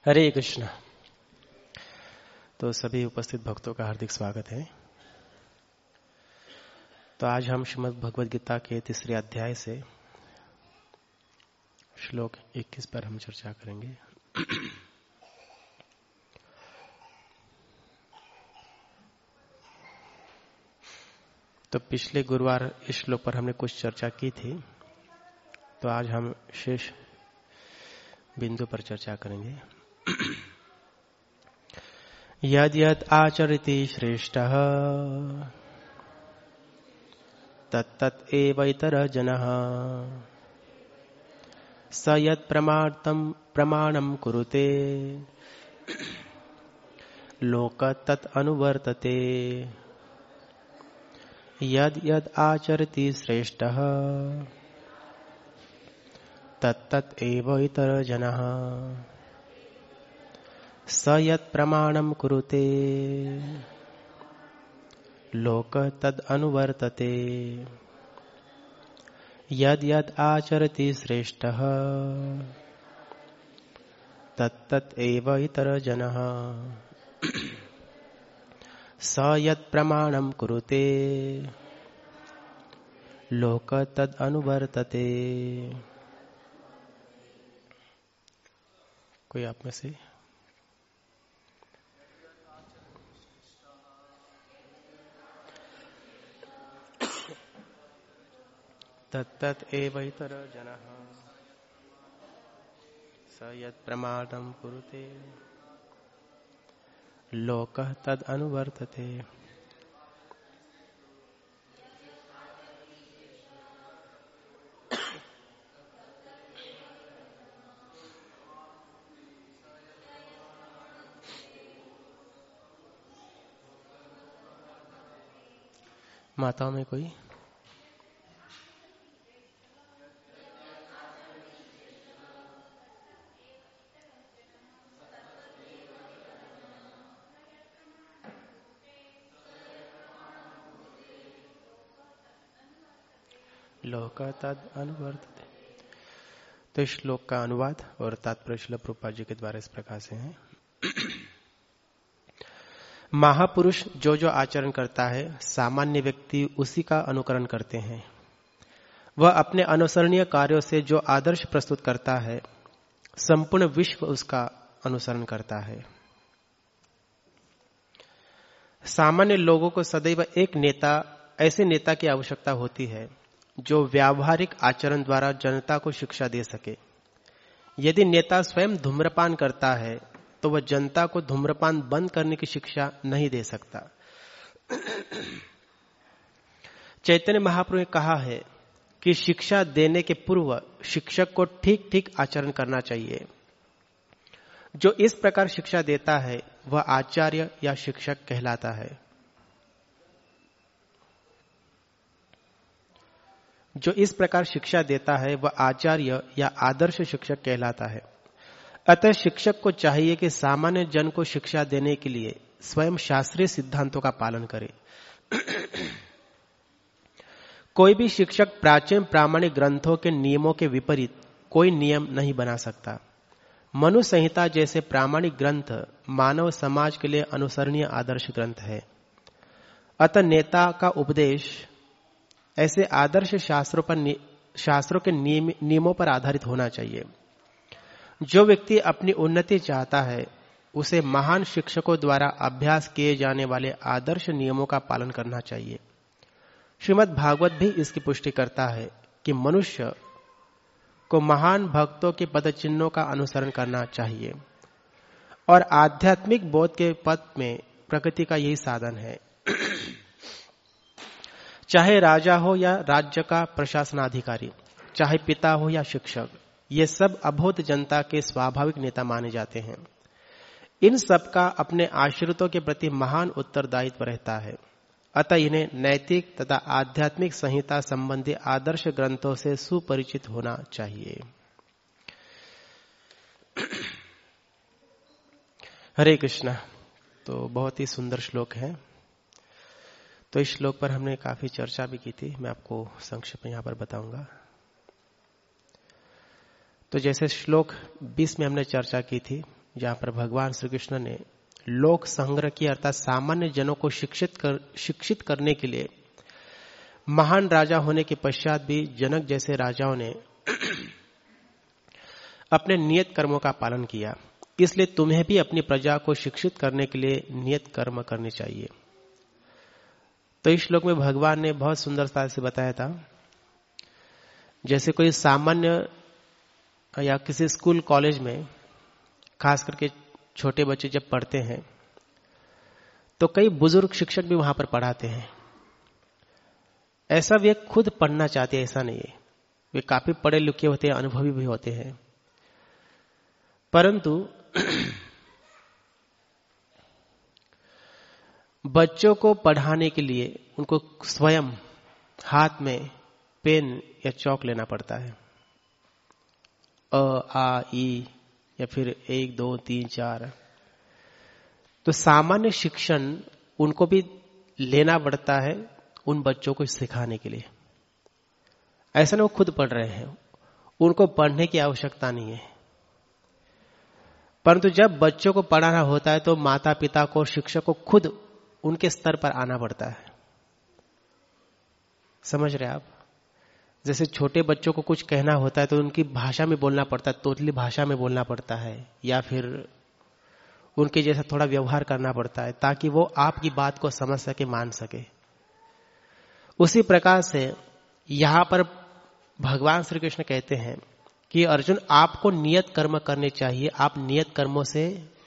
हरे कृष्ण। तो सभी उपस्थित भक्तों का हार्दिक स्वागत है। तो आज हम श्रीमद् भगवद गीता के तीसरे अध्याय से श्लोक 21 पर हम चर्चा करेंगे। तो पिछले गुरुवार इस श्लोक पर हमने कुछ चर्चा की थी, तो आज हम शेष बिंदु पर चर्चा करेंगे। यद यद आचरति श्रेष्ठः तत्तत् एव इतरः जनः स यत् प्रमाणं कुरुते लोकः तत् अनुवर्तते। यद यद आचरति श्रेष्ठः तत्तत् एव इतरः जनः स यत् प्रमाणं कुरुते लोकः तद् अनुवर्तते। यद् यद् आचरति श्रेष्ठः तत्तत् एव इतरः जनः स यत् प्रमाणं कुरुते लोकः तद् अनुवर्तते। कोई आप में से तत्तत् एव इतरः जनः स यत् प्रमाणं कुरुते लोकः तद् अनुवर्तते। माताओं में कोई? लोकः तद् अनुवर्तते। तो इस श्लोक का अनुवाद और तात्पर्य श्रील प्रभुपाद जी के द्वारा इस प्रकार से है। महापुरुष जो जो आचरण करता है, सामान्य व्यक्ति उसी का अनुकरण करते हैं। वह अपने अनुसरणीय कार्यों से जो आदर्श प्रस्तुत करता है, संपूर्ण विश्व उसका अनुसरण करता है। सामान्य लोगों को सदैव एक नेता, ऐसे नेता की आवश्यकता होती है जो व्यावहारिक आचरण द्वारा जनता को शिक्षा दे सके। यदि नेता स्वयं धूम्रपान करता है तो वह जनता को धूम्रपान बंद करने की शिक्षा नहीं दे सकता। चैतन्य महाप्रभु ने कहा है कि शिक्षा देने के पूर्व शिक्षक को ठीक ठीक आचरण करना चाहिए। जो इस प्रकार शिक्षा देता है वह आचार्य या शिक्षक कहलाता है। जो इस प्रकार शिक्षा देता है वह आचार्य या आदर्श शिक्षक कहलाता है। अतः शिक्षक को चाहिए कि सामान्य जन को शिक्षा देने के लिए स्वयं शास्त्रीय सिद्धांतों का पालन करे। कोई भी शिक्षक प्राचीन प्रामाणिक ग्रंथों के नियमों के विपरीत कोई नियम नहीं बना सकता। मनु संहिता जैसे प्रामाणिक ग्रंथ मानव समाज के लिए अनुसरणीय आदर्श ग्रंथ है। अतः नेता का उपदेश ऐसे आदर्श शास्त्रों के नियमों पर आधारित होना चाहिए। जो व्यक्ति अपनी उन्नति चाहता है उसे महान शिक्षकों द्वारा अभ्यास किए जाने वाले आदर्श नियमों का पालन करना चाहिए। श्रीमद् भागवत भी इसकी पुष्टि करता है कि मनुष्य को महान भक्तों के पदचिन्हों का अनुसरण करना चाहिए और आध्यात्मिक बोध के पथ में प्रकृति का यही साधन है। चाहे राजा हो या राज्य का प्रशासनाधिकारी, चाहे पिता हो या शिक्षक, ये सब अबोध जनता के स्वाभाविक नेता माने जाते हैं। इन सब का अपने आश्रितों के प्रति महान उत्तरदायित्व रहता है। अतः इन्हें नैतिक तथा आध्यात्मिक संहिता संबंधी आदर्श ग्रंथों से सुपरिचित होना चाहिए। हरे कृष्ण। तो बहुत ही सुंदर श्लोक है। तो इस श्लोक पर हमने काफी चर्चा भी की थी, मैं आपको संक्षेप में यहां पर बताऊंगा। तो जैसे श्लोक 20 में हमने चर्चा की थी, जहां पर भगवान श्री कृष्ण ने लोक संग्रह की अर्थात सामान्य जनों को शिक्षित करने के लिए महान राजा होने के पश्चात भी जनक जैसे राजाओं ने अपने नियत कर्मों का पालन किया। इसलिए तुम्हें भी अपनी प्रजा को शिक्षित करने के लिए नियत कर्म करने चाहिए। तो इस श्लोक में भगवान ने बहुत सुंदरता से बताया था, जैसे कोई सामान्य या किसी स्कूल कॉलेज में खास करके छोटे बच्चे जब पढ़ते हैं तो कई बुजुर्ग शिक्षक भी वहां पर पढ़ाते हैं। ऐसा वे खुद पढ़ना चाहते हैं ऐसा नहीं है, वे काफी पढ़े लिखे होते हैं, अनुभवी भी होते हैं, परंतु बच्चों को पढ़ाने के लिए उनको स्वयं हाथ में पेन या चौक लेना पड़ता है। अ आ ई या फिर 1 2 3 4। तो सामान्य शिक्षण उनको भी लेना पड़ता है उन बच्चों को सिखाने के लिए। ऐसा नहीं वो खुद पढ़ रहे हैं, उनको पढ़ने की आवश्यकता नहीं है, परंतु जब बच्चों को पढ़ाना होता है तो माता पिता को, शिक्षक को खुद उनके स्तर पर आना पड़ता है। समझ रहे आप? जैसे छोटे बच्चों को कुछ कहना होता है तो उनकी भाषा में बोलना पड़ता है, तोतली भाषा में बोलना पड़ता है, या फिर उनके जैसा थोड़ा व्यवहार करना पड़ता है ताकि वो आपकी बात को समझ सके, मान सके। उसी प्रकार से यहां पर भगवान श्री कृष्ण कहते हैं कि अर्जुन आपको नियत कर्म करने चाहिए, आप नियत कर्मों से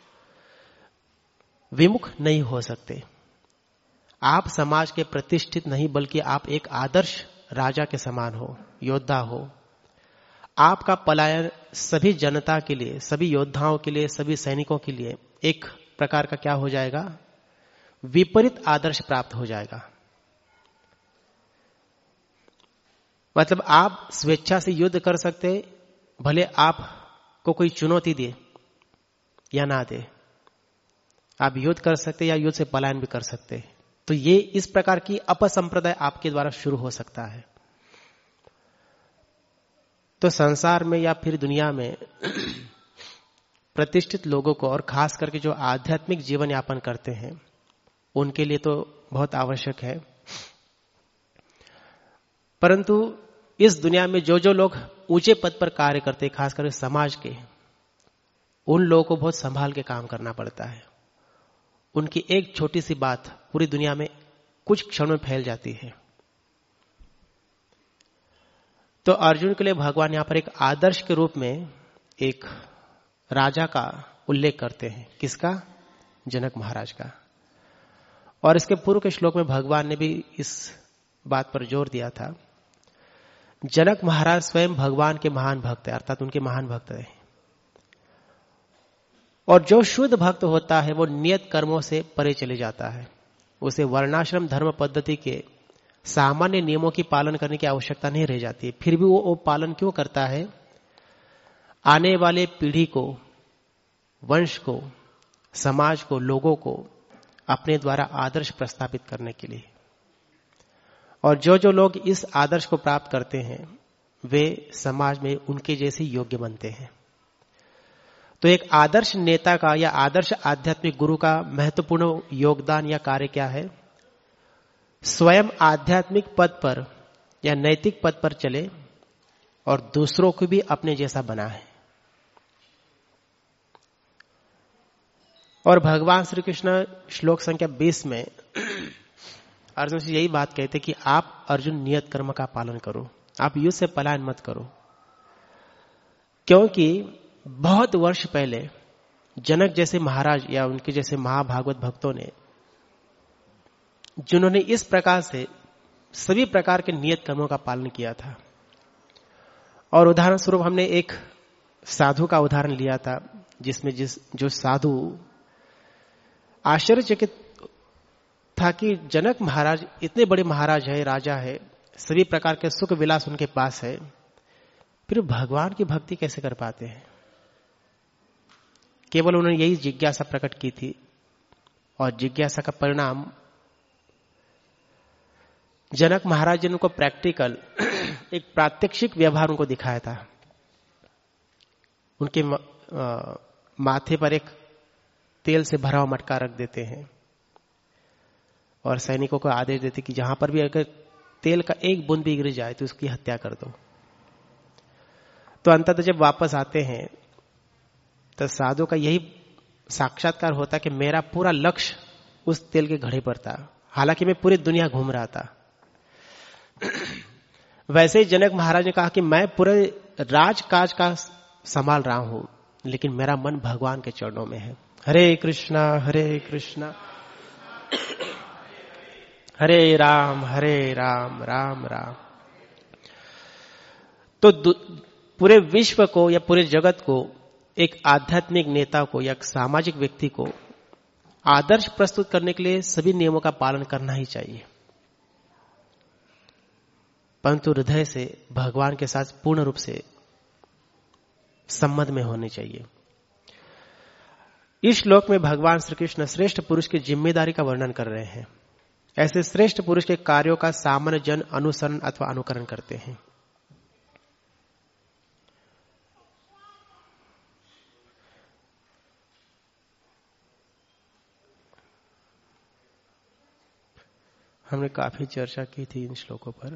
विमुख नहीं हो सकते। आप समाज के प्रतिष्ठित नहीं बल्कि आप एक आदर्श राजा के समान हो, योद्धा हो। आपका पलायन सभी जनता के लिए, सभी योद्धाओं के लिए, सभी सैनिकों के लिए एक प्रकार का क्या हो जाएगा, विपरीत आदर्श प्राप्त हो जाएगा। मतलब आप स्वेच्छा से युद्ध कर सकते, भले आपको कोई चुनौती दे या ना दे, आप युद्ध कर सकते या युद्ध से पलायन भी कर सकते। तो ये इस प्रकार की अपसंप्रदाय आपके द्वारा शुरू हो सकता है। तो संसार में या फिर दुनिया में प्रतिष्ठित लोगों को, और खास करके जो आध्यात्मिक जीवन यापन करते हैं, उनके लिए तो बहुत आवश्यक है। परंतु इस दुनिया में जो जो लोग ऊंचे पद पर कार्य करते हैं, खास करके समाज के, उन लोगों को बहुत संभाल के काम करना पड़ता है। उनकी एक छोटी सी बात पूरी दुनिया में कुछ क्षण में फैल जाती है। तो अर्जुन के लिए भगवान यहां पर एक आदर्श के रूप में एक राजा का उल्लेख करते हैं। किसका? जनक महाराज का। और इसके पूर्व के श्लोक में भगवान ने भी इस बात पर जोर दिया था। जनक महाराज स्वयं भगवान के महान भक्त है, अर्थात उनके महान भक्त है। और जो शुद्ध भक्त होता है वो नियत कर्मों से परे चले जाता है। उसे वर्णाश्रम धर्म पद्धति के सामान्य नियमों की पालन करने की आवश्यकता नहीं रह जाती। फिर भी वो पालन क्यों करता है? आने वाले पीढ़ी को, वंश को, समाज को, लोगों को अपने द्वारा आदर्श प्रस्थापित करने के लिए। और जो जो लोग इस आदर्श को प्राप्त करते हैं वे समाज में उनके जैसे योग्य बनते हैं। तो एक आदर्श नेता का या आदर्श आध्यात्मिक गुरु का महत्वपूर्ण योगदान या कार्य क्या है? स्वयं आध्यात्मिक पद पर या नैतिक पद पर चले और दूसरों को भी अपने जैसा बनाए। और भगवान श्री कृष्ण श्लोक संख्या 20 में अर्जुन से यही बात कहते कि आप अर्जुन नियत कर्म का पालन करो, आप युद्ध से पलायन मत करो। क्योंकि बहुत वर्ष पहले जनक जैसे महाराज या उनके जैसे महाभागवत भक्तों ने, जिन्होंने इस प्रकार से सभी प्रकार के नियत कर्मों का पालन किया था। और उदाहरण स्वरूप हमने एक साधु का उदाहरण लिया था, जिसमें जो साधु आश्चर्यचकित था कि जनक महाराज इतने बड़े महाराज है, राजा है, सभी प्रकार के सुख विलास उनके पास है, फिर भगवान की भक्ति कैसे कर पाते हैं? केवल उन्होंने यही जिज्ञासा प्रकट की थी और जिज्ञासा का परिणाम जनक महाराज ने उनको प्रैक्टिकल एक प्रात्यक्षिक व्यवहार उनको दिखाया था। उनके माथे पर एक तेल से भरा हुआ मटका रख देते हैं और सैनिकों को आदेश देते कि जहां पर भी अगर तेल का एक बूंद भी गिर जाए तो उसकी हत्या कर दो। तो अंततः जब वापस आते हैं तो साधु का यही साक्षात्कार होता कि मेरा पूरा लक्ष्य उस तेल के घड़े पर था, हालांकि मैं पूरी दुनिया घूम रहा था। वैसे ही जनक महाराज ने कहा कि मैं पूरे राजकाज का संभाल रहा हूं, लेकिन मेरा मन भगवान के चरणों में है। हरे कृष्णा हरे राम राम राम। तो पूरे विश्व को या पूरे जगत को, एक आध्यात्मिक नेता को या एक सामाजिक व्यक्ति को आदर्श प्रस्तुत करने के लिए सभी नियमों का पालन करना ही चाहिए, परंतु हृदय से भगवान के साथ पूर्ण रूप से संबंध में होने चाहिए। इस श्लोक में भगवान श्री कृष्ण श्रेष्ठ पुरुष की जिम्मेदारी का वर्णन कर रहे हैं। ऐसे श्रेष्ठ पुरुष के कार्यों का सामान्य जन अनुसरण अथवा अनुकरण करते हैं। हमने काफी चर्चा की थी इन श्लोकों पर।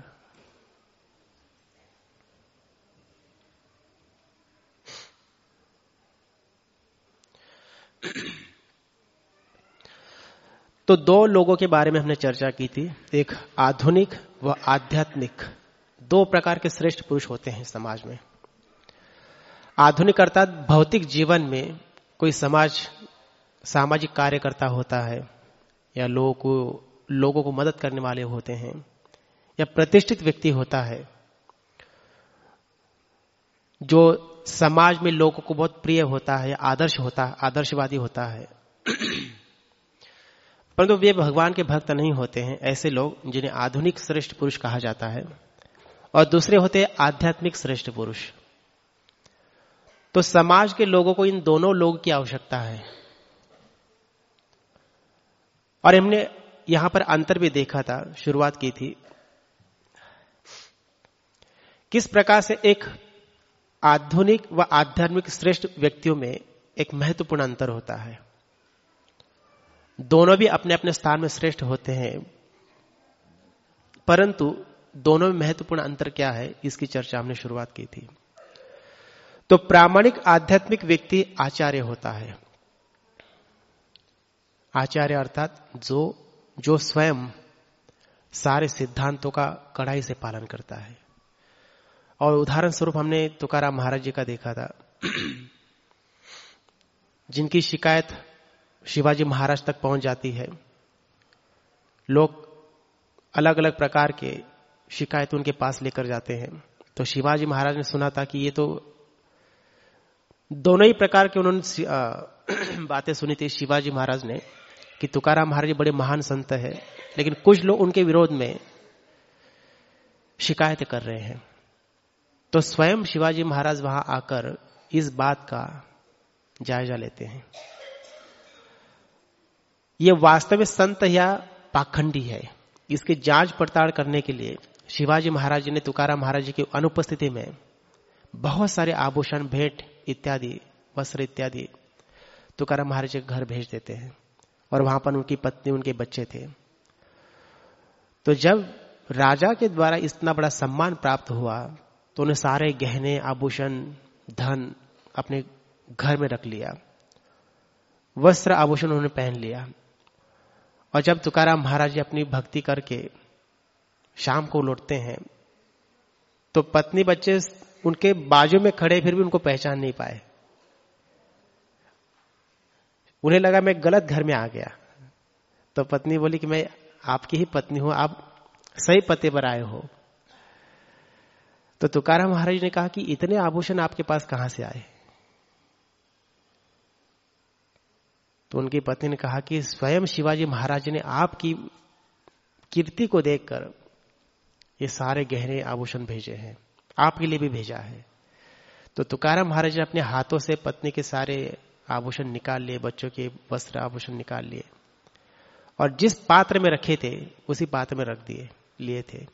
तो दो लोगों के बारे में हमने चर्चा की थी, एक आधुनिक व आध्यात्मिक। दो प्रकार के श्रेष्ठ पुरुष होते हैं समाज में। आधुनिक अर्थात भौतिक जीवन में कोई सामाजिक कार्यकर्ता होता है, या लोगों को मदद करने वाले होते हैं, या प्रतिष्ठित व्यक्ति होता है जो समाज में लोगों को बहुत प्रिय होता है, आदर्शवादी होता है, परंतु वे भगवान के भक्त नहीं होते हैं। ऐसे लोग जिन्हें आधुनिक श्रेष्ठ पुरुष कहा जाता है। और दूसरे होते हैं आध्यात्मिक श्रेष्ठ पुरुष। तो समाज के लोगों को इन दोनों लोगों की आवश्यकता है। और हमने यहां पर अंतर भी देखा था, शुरुआत की थी किस प्रकार से एक आधुनिक व आध्यात्मिक श्रेष्ठ व्यक्तियों में एक महत्वपूर्ण अंतर होता है। दोनों भी अपने अपने स्थान में श्रेष्ठ होते हैं, परंतु दोनों में महत्वपूर्ण अंतर क्या है, इसकी चर्चा हमने शुरुआत की थी। तो प्रामाणिक आध्यात्मिक व्यक्ति आचार्य होता है। आचार्य अर्थात जो स्वयं सारे सिद्धांतों का कड़ाई से पालन करता है। और उदाहरण स्वरूप हमने तुकाराम महाराज जी का देखा था, जिनकी शिकायत शिवाजी महाराज तक पहुंच जाती है। लोग अलग अलग प्रकार के शिकायत उनके पास लेकर जाते हैं। तो शिवाजी महाराज ने सुना था कि ये तो दोनों ही प्रकार के उन्होंने बातें सुनी थी शिवाजी महाराज ने कि तुकाराम महाराज बड़े महान संत है, लेकिन कुछ लोग उनके विरोध में शिकायत कर रहे हैं। तो स्वयं शिवाजी महाराज वहां आकर इस बात का जायजा लेते हैं। ये वास्तव में संत या पाखंडी है, इसकी जांच पड़ताल करने के लिए शिवाजी महाराज जी ने तुकाराम महाराज जी की अनुपस्थिति में बहुत सारे आभूषण, भेंट इत्यादि, वस्त्र इत्यादि तुकाराम महाराज जी के घर भेज देते हैं। और वहां पर उनकी पत्नी, उनके बच्चे थे। तो जब राजा के द्वारा इतना बड़ा सम्मान प्राप्त हुआ तो उन्हें सारे गहने, आभूषण, धन अपने घर में रख लिया, वस्त्र आभूषण उन्होंने पहन लिया। और जब तुकाराम महाराज जी अपनी भक्ति करके शाम को लौटते हैं तो पत्नी बच्चे उनके बाजू में खड़े फिर भी उनको पहचान नहीं पाए। उन्हें लगा मैं गलत घर में आ गया। तो पत्नी बोली कि मैं आपकी ही पत्नी हूं, आप सही पते पर आए हो। तो तुकाराम महाराज ने कहा कि इतने आभूषण आपके पास कहां से आए? तो उनकी पत्नी ने कहा कि स्वयं शिवाजी महाराज ने आपकी कीर्ति को देखकर ये सारे गहने आभूषण भेजे हैं, आपके लिए भी भेजा है। तो तुकाराम महाराज ने अपने हाथों से पत्नी के सारे आभूषण निकाल लिए, बच्चों के वस्त्र आभूषण निकाल लिए और जिस पात्र में रखे थे उसी पात्र में रख लिए थे।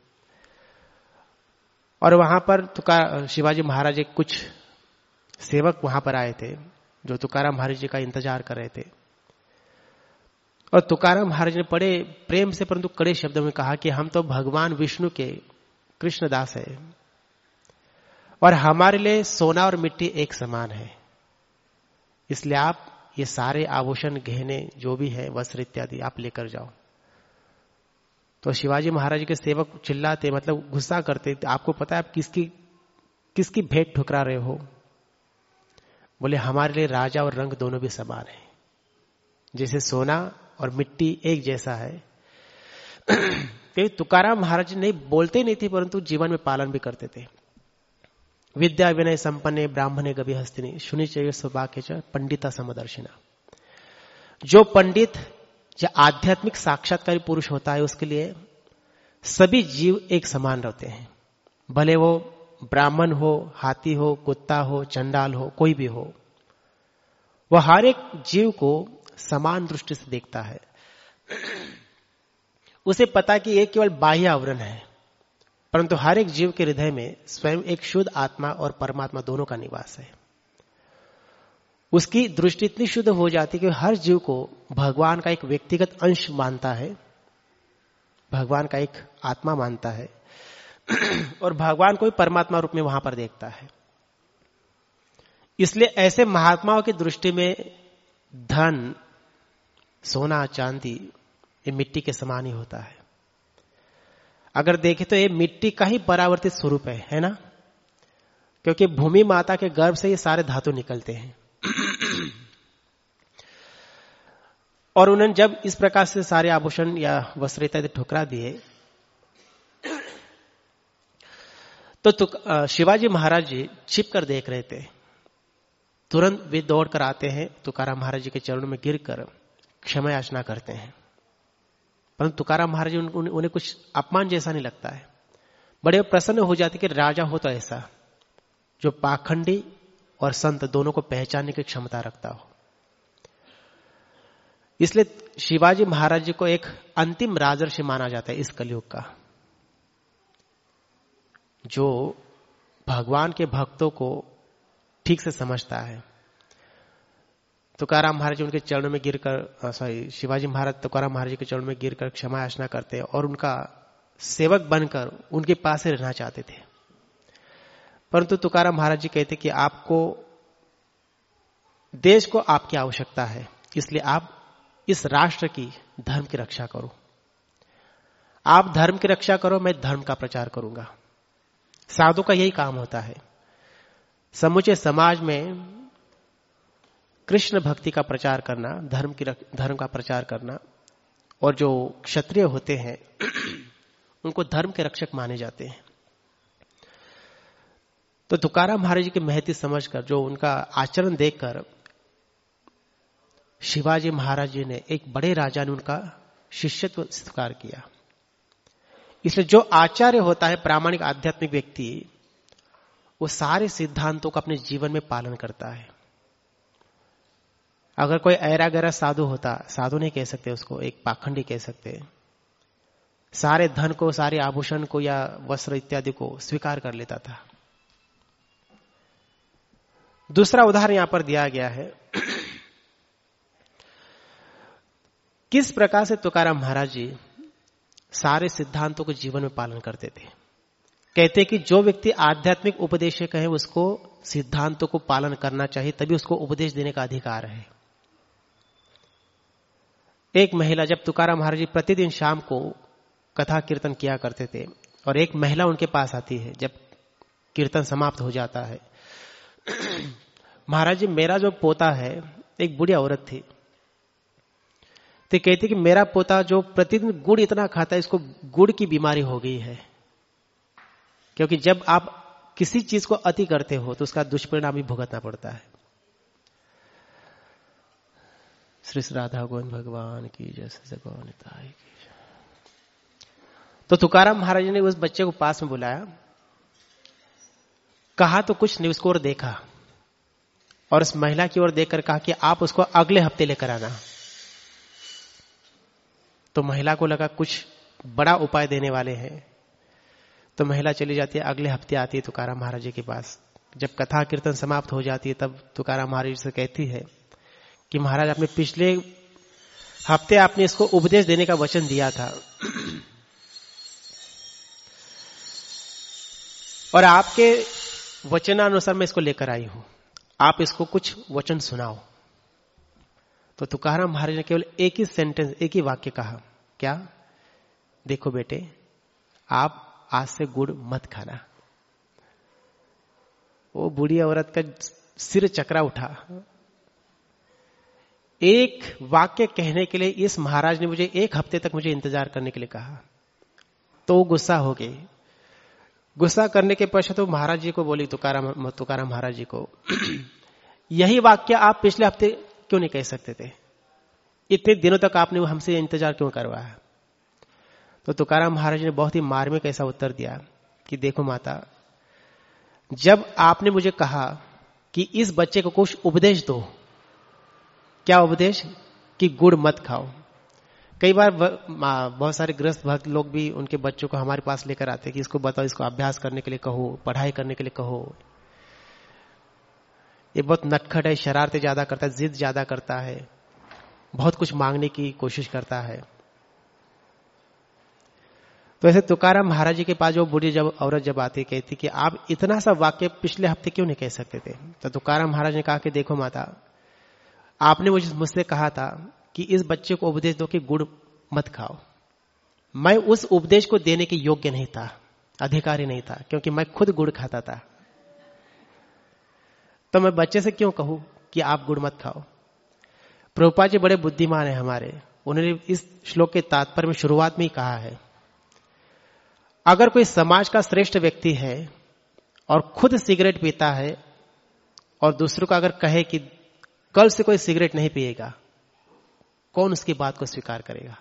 और वहां पर शिवाजी महाराज के कुछ सेवक वहां पर आए थे जो तुकाराम महाराज जी का इंतजार कर रहे थे। और तुकाराम महाराज ने बड़े प्रेम से परंतु कड़े शब्दों में कहा कि हम तो भगवान विष्णु के कृष्णदास है और हमारे लिए सोना और मिट्टी एक समान है, इसलिए आप ये सारे आभूषण गहने जो भी है वस्त्र इत्यादि आप लेकर जाओ। तो शिवाजी महाराज के सेवक चिल्लाते, मतलब गुस्सा करते, आपको पता है आप किसकी भेंट ठुकरा रहे हो? बोले हमारे लिए राजा और रंग दोनों भी समान है, जैसे सोना और मिट्टी एक जैसा है। तो तुकाराम महाराज नहीं बोलते नहीं थे परंतु जीवन में पालन भी करते थे। विद्या विनय संपन्ने ब्राह्मणे गभि हस्तिनी सुनि चाहिए सौभाग्य च पंडिता समदर्शिना। जो पंडित या आध्यात्मिक साक्षात्कारी पुरुष होता है उसके लिए सभी जीव एक समान रहते हैं, भले वो ब्राह्मण हो, हाथी हो, कुत्ता हो, चंडाल हो, कोई भी हो, वह हर एक जीव को समान दृष्टि से देखता है। उसे पता कि ये केवल बाह्य आवरण है, परंतु हर एक जीव के हृदय में स्वयं एक शुद्ध आत्मा और परमात्मा दोनों का निवास है। उसकी दृष्टि इतनी शुद्ध हो जाती है कि हर जीव को भगवान का एक व्यक्तिगत अंश मानता है, भगवान का एक आत्मा मानता है और भगवान को भी परमात्मा रूप में वहां पर देखता है। इसलिए ऐसे महात्माओं की दृष्टि में धन, सोना, चांदी ये मिट्टी के समान ही होता है। अगर देखें तो ये मिट्टी का ही परावर्तित स्वरूप है ना, क्योंकि भूमि माता के गर्भ से ये सारे धातु निकलते हैं। और उन्होंने जब इस प्रकार से सारे आभूषण या वस्त्र इत्यादि ठुकरा दिए तो शिवाजी महाराज जी छिप कर देख रहे थे। तुरंत वे दौड़ कर आते हैं, तुकाराम महाराज जी के चरणों में गिरकर क्षमा याचना करते हैं। परंतु तुकाराम महाराज जी उन्हें कुछ अपमान जैसा नहीं लगता है, बड़े प्रसन्न हो जाते कि राजा हो तो ऐसा जो पाखंडी और संत दोनों को पहचानने की क्षमता रखता हो। इसलिए शिवाजी महाराज जी को एक अंतिम राजर्षि माना जाता है इस कलयुग का, जो भगवान के भक्तों को ठीक से समझता है। तुकाराम महाराज उनके चरणों में गिरकर शिवाजी महाराज तुकाराम महाराज के चरणों में गिरकर क्षमा याचना करते और उनका सेवक बनकर उनके पास ही रहना चाहते थे। परंतु तुकाराम महाराज जी कहते कि आपको देश को आपकी आवश्यकता है, इसलिए आप इस राष्ट्र की धर्म की रक्षा करो। आप धर्म की रक्षा करो, मैं धर्म का प्रचार करूंगा। साधु का यही काम होता है, समूचे समाज में कृष्ण भक्ति का प्रचार करना, धर्म का प्रचार करना। और जो क्षत्रिय होते हैं उनको धर्म के रक्षक माने जाते हैं। तो तुकाराम महाराज जी की महती समझकर, जो उनका आचरण देखकर शिवाजी महाराज जी ने, एक बड़े राजा ने उनका शिष्यत्व स्वीकार किया। इसलिए जो आचार्य होता है, प्रामाणिक आध्यात्मिक व्यक्ति, वो सारे सिद्धांतों का अपने जीवन में पालन करता है। अगर कोई ऐरा गैरा साधु होता, साधु नहीं कह सकते उसको, एक पाखंडी कह सकते, सारे धन को, सारे आभूषण को या वस्त्र इत्यादि को स्वीकार कर लेता था। दूसरा उदाहरण यहां पर दिया गया है किस प्रकार से तुकाराम महाराज जी सारे सिद्धांतों को जीवन में पालन करते थे। कहते कि जो व्यक्ति आध्यात्मिक उपदेशक है उसको सिद्धांतों को पालन करना चाहिए, तभी उसको उपदेश देने का अधिकार है। एक महिला, जब तुकाराम महाराज जी प्रतिदिन शाम को कथा कीर्तन किया करते थे और एक महिला उनके पास आती है जब कीर्तन समाप्त हो जाता है। महाराज जी, मेरा जो पोता है, एक बूढ़ी औरत थी, तो कहती कि मेरा पोता जो प्रतिदिन गुड़ इतना खाता है, इसको गुड़ की बीमारी हो गई है। क्योंकि जब आप किसी चीज को अति करते हो तो उसका दुष्परिणाम भी भुगतना पड़ता है। श्री राधा गोविंद भगवान की जय, श्री गौनिताई की जय। तो तुकाराम महाराज ने उस बच्चे को पास में बुलाया, कहा तो कुछ नहीं, उसको और देखा और उस महिला की ओर देखकर कहा कि आप उसको अगले हफ्ते लेकर आना। तो महिला को लगा कुछ बड़ा उपाय देने वाले हैं, तो महिला चली जाती है, अगले हफ्ते आती है तुकाराम महाराज जी के पास। जब कथा कीर्तन समाप्त हो जाती है तब तुकाराम महाराज से कहती है कि महाराज आपने पिछले हफ्ते आपने इसको उपदेश देने का वचन दिया था और आपके वचनानुसार मैं इसको लेकर आई हूं, आप इसको कुछ वचन सुनाओ। तो तुकाराम महाराज ने केवल एक ही सेंटेंस, एक ही वाक्य कहा, क्या? देखो बेटे, आप आज से गुड़ मत खाना। वो बूढ़ी औरत का सिर चकरा उठा। एक वाक्य कहने के लिए इस महाराज ने मुझे 1 हफ्ते तक मुझे इंतजार करने के लिए कहा। तो वो गुस्सा हो गई। गुस्सा करने के पश्चात तो महाराज जी को बोली, तुकाराम महाराज जी को, यही वाक्य आप पिछले हफ्ते क्यों नहीं कह सकते थे? इतने दिनों तक आपने हमसे इंतजार क्यों करवाया? तो तुकाराम महाराज ने बहुत ही मार्मिक ऐसा उत्तर दिया कि देखो माता, जब आपने मुझे कहा कि इस बच्चे को कुछ उपदेश दो, क्या उपदेश? कि गुड़ मत खाओ। कई बार बहुत सारे गृहस्थ भक्त लोग भी उनके बच्चों को हमारे पास लेकर आते हैं कि इसको बताओ, इसको अभ्यास करने के लिए कहो, पढ़ाई करने के लिए कहो। ये बहुत नटखट है, शरारतें ज्यादा करता है, जिद ज्यादा करता है, बहुत कुछ मांगने की कोशिश करता है। तो ऐसे तुकाराम महाराज जी के पास जो बूढ़ी औरत जब आती, कहती कि आप इतना सा वाक्य पिछले हफ्ते क्यों नहीं कह सकते थे? तो तुकाराम महाराज ने कहा कि देखो माता, आपने मुझसे कहा था कि इस बच्चे को उपदेश दो कि गुड़ मत खाओ। मैं उस उपदेश को देने के योग्य नहीं था, अधिकारी नहीं था, क्योंकि मैं खुद गुड़ खाता था। तो मैं बच्चे से क्यों कहूं कि आप गुड़ मत खाओ? प्रभुपाद जी बड़े बुद्धिमान है हमारे, उन्होंने इस श्लोक के तात्पर्य में शुरुआत में ही कहा है, अगर कोई समाज का श्रेष्ठ व्यक्ति है और खुद सिगरेट पीता है और दूसरों को अगर कहे कि कल से कोई सिगरेट नहीं पिएगा, कौन उसकी बात को स्वीकार करेगा?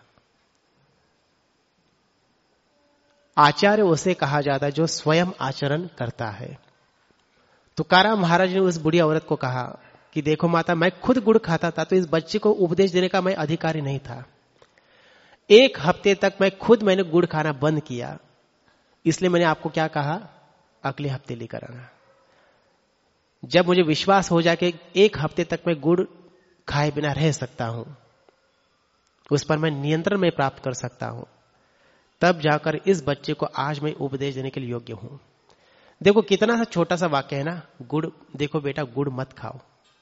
आचार्य उसे कहा जाता है जो स्वयं आचरण करता है। तुकाराम महाराज ने उस बुढ़ी औरत को कहा कि देखो माता, मैं खुद गुड़ खाता था, तो इस बच्चे को उपदेश देने का मैं अधिकारी नहीं था। 1 हफ्ते तक मैंने गुड़ खाना बंद किया, इसलिए मैंने आपको क्या कहा, अगले हफ्ते लेकर आना। जब मुझे विश्वास हो जाए कि 1 हफ्ते तक मैं गुड़ खाए बिना रह सकता हूं, उस पर मैं नियंत्रण में प्राप्त कर सकता हूं, तब जाकर इस बच्चे को आज मैं उपदेश देने के लिए योग्य हूं। देखो कितना सा छोटा सा वाक्य है ना, गुड़, देखो बेटा गुड़ मत खाओ।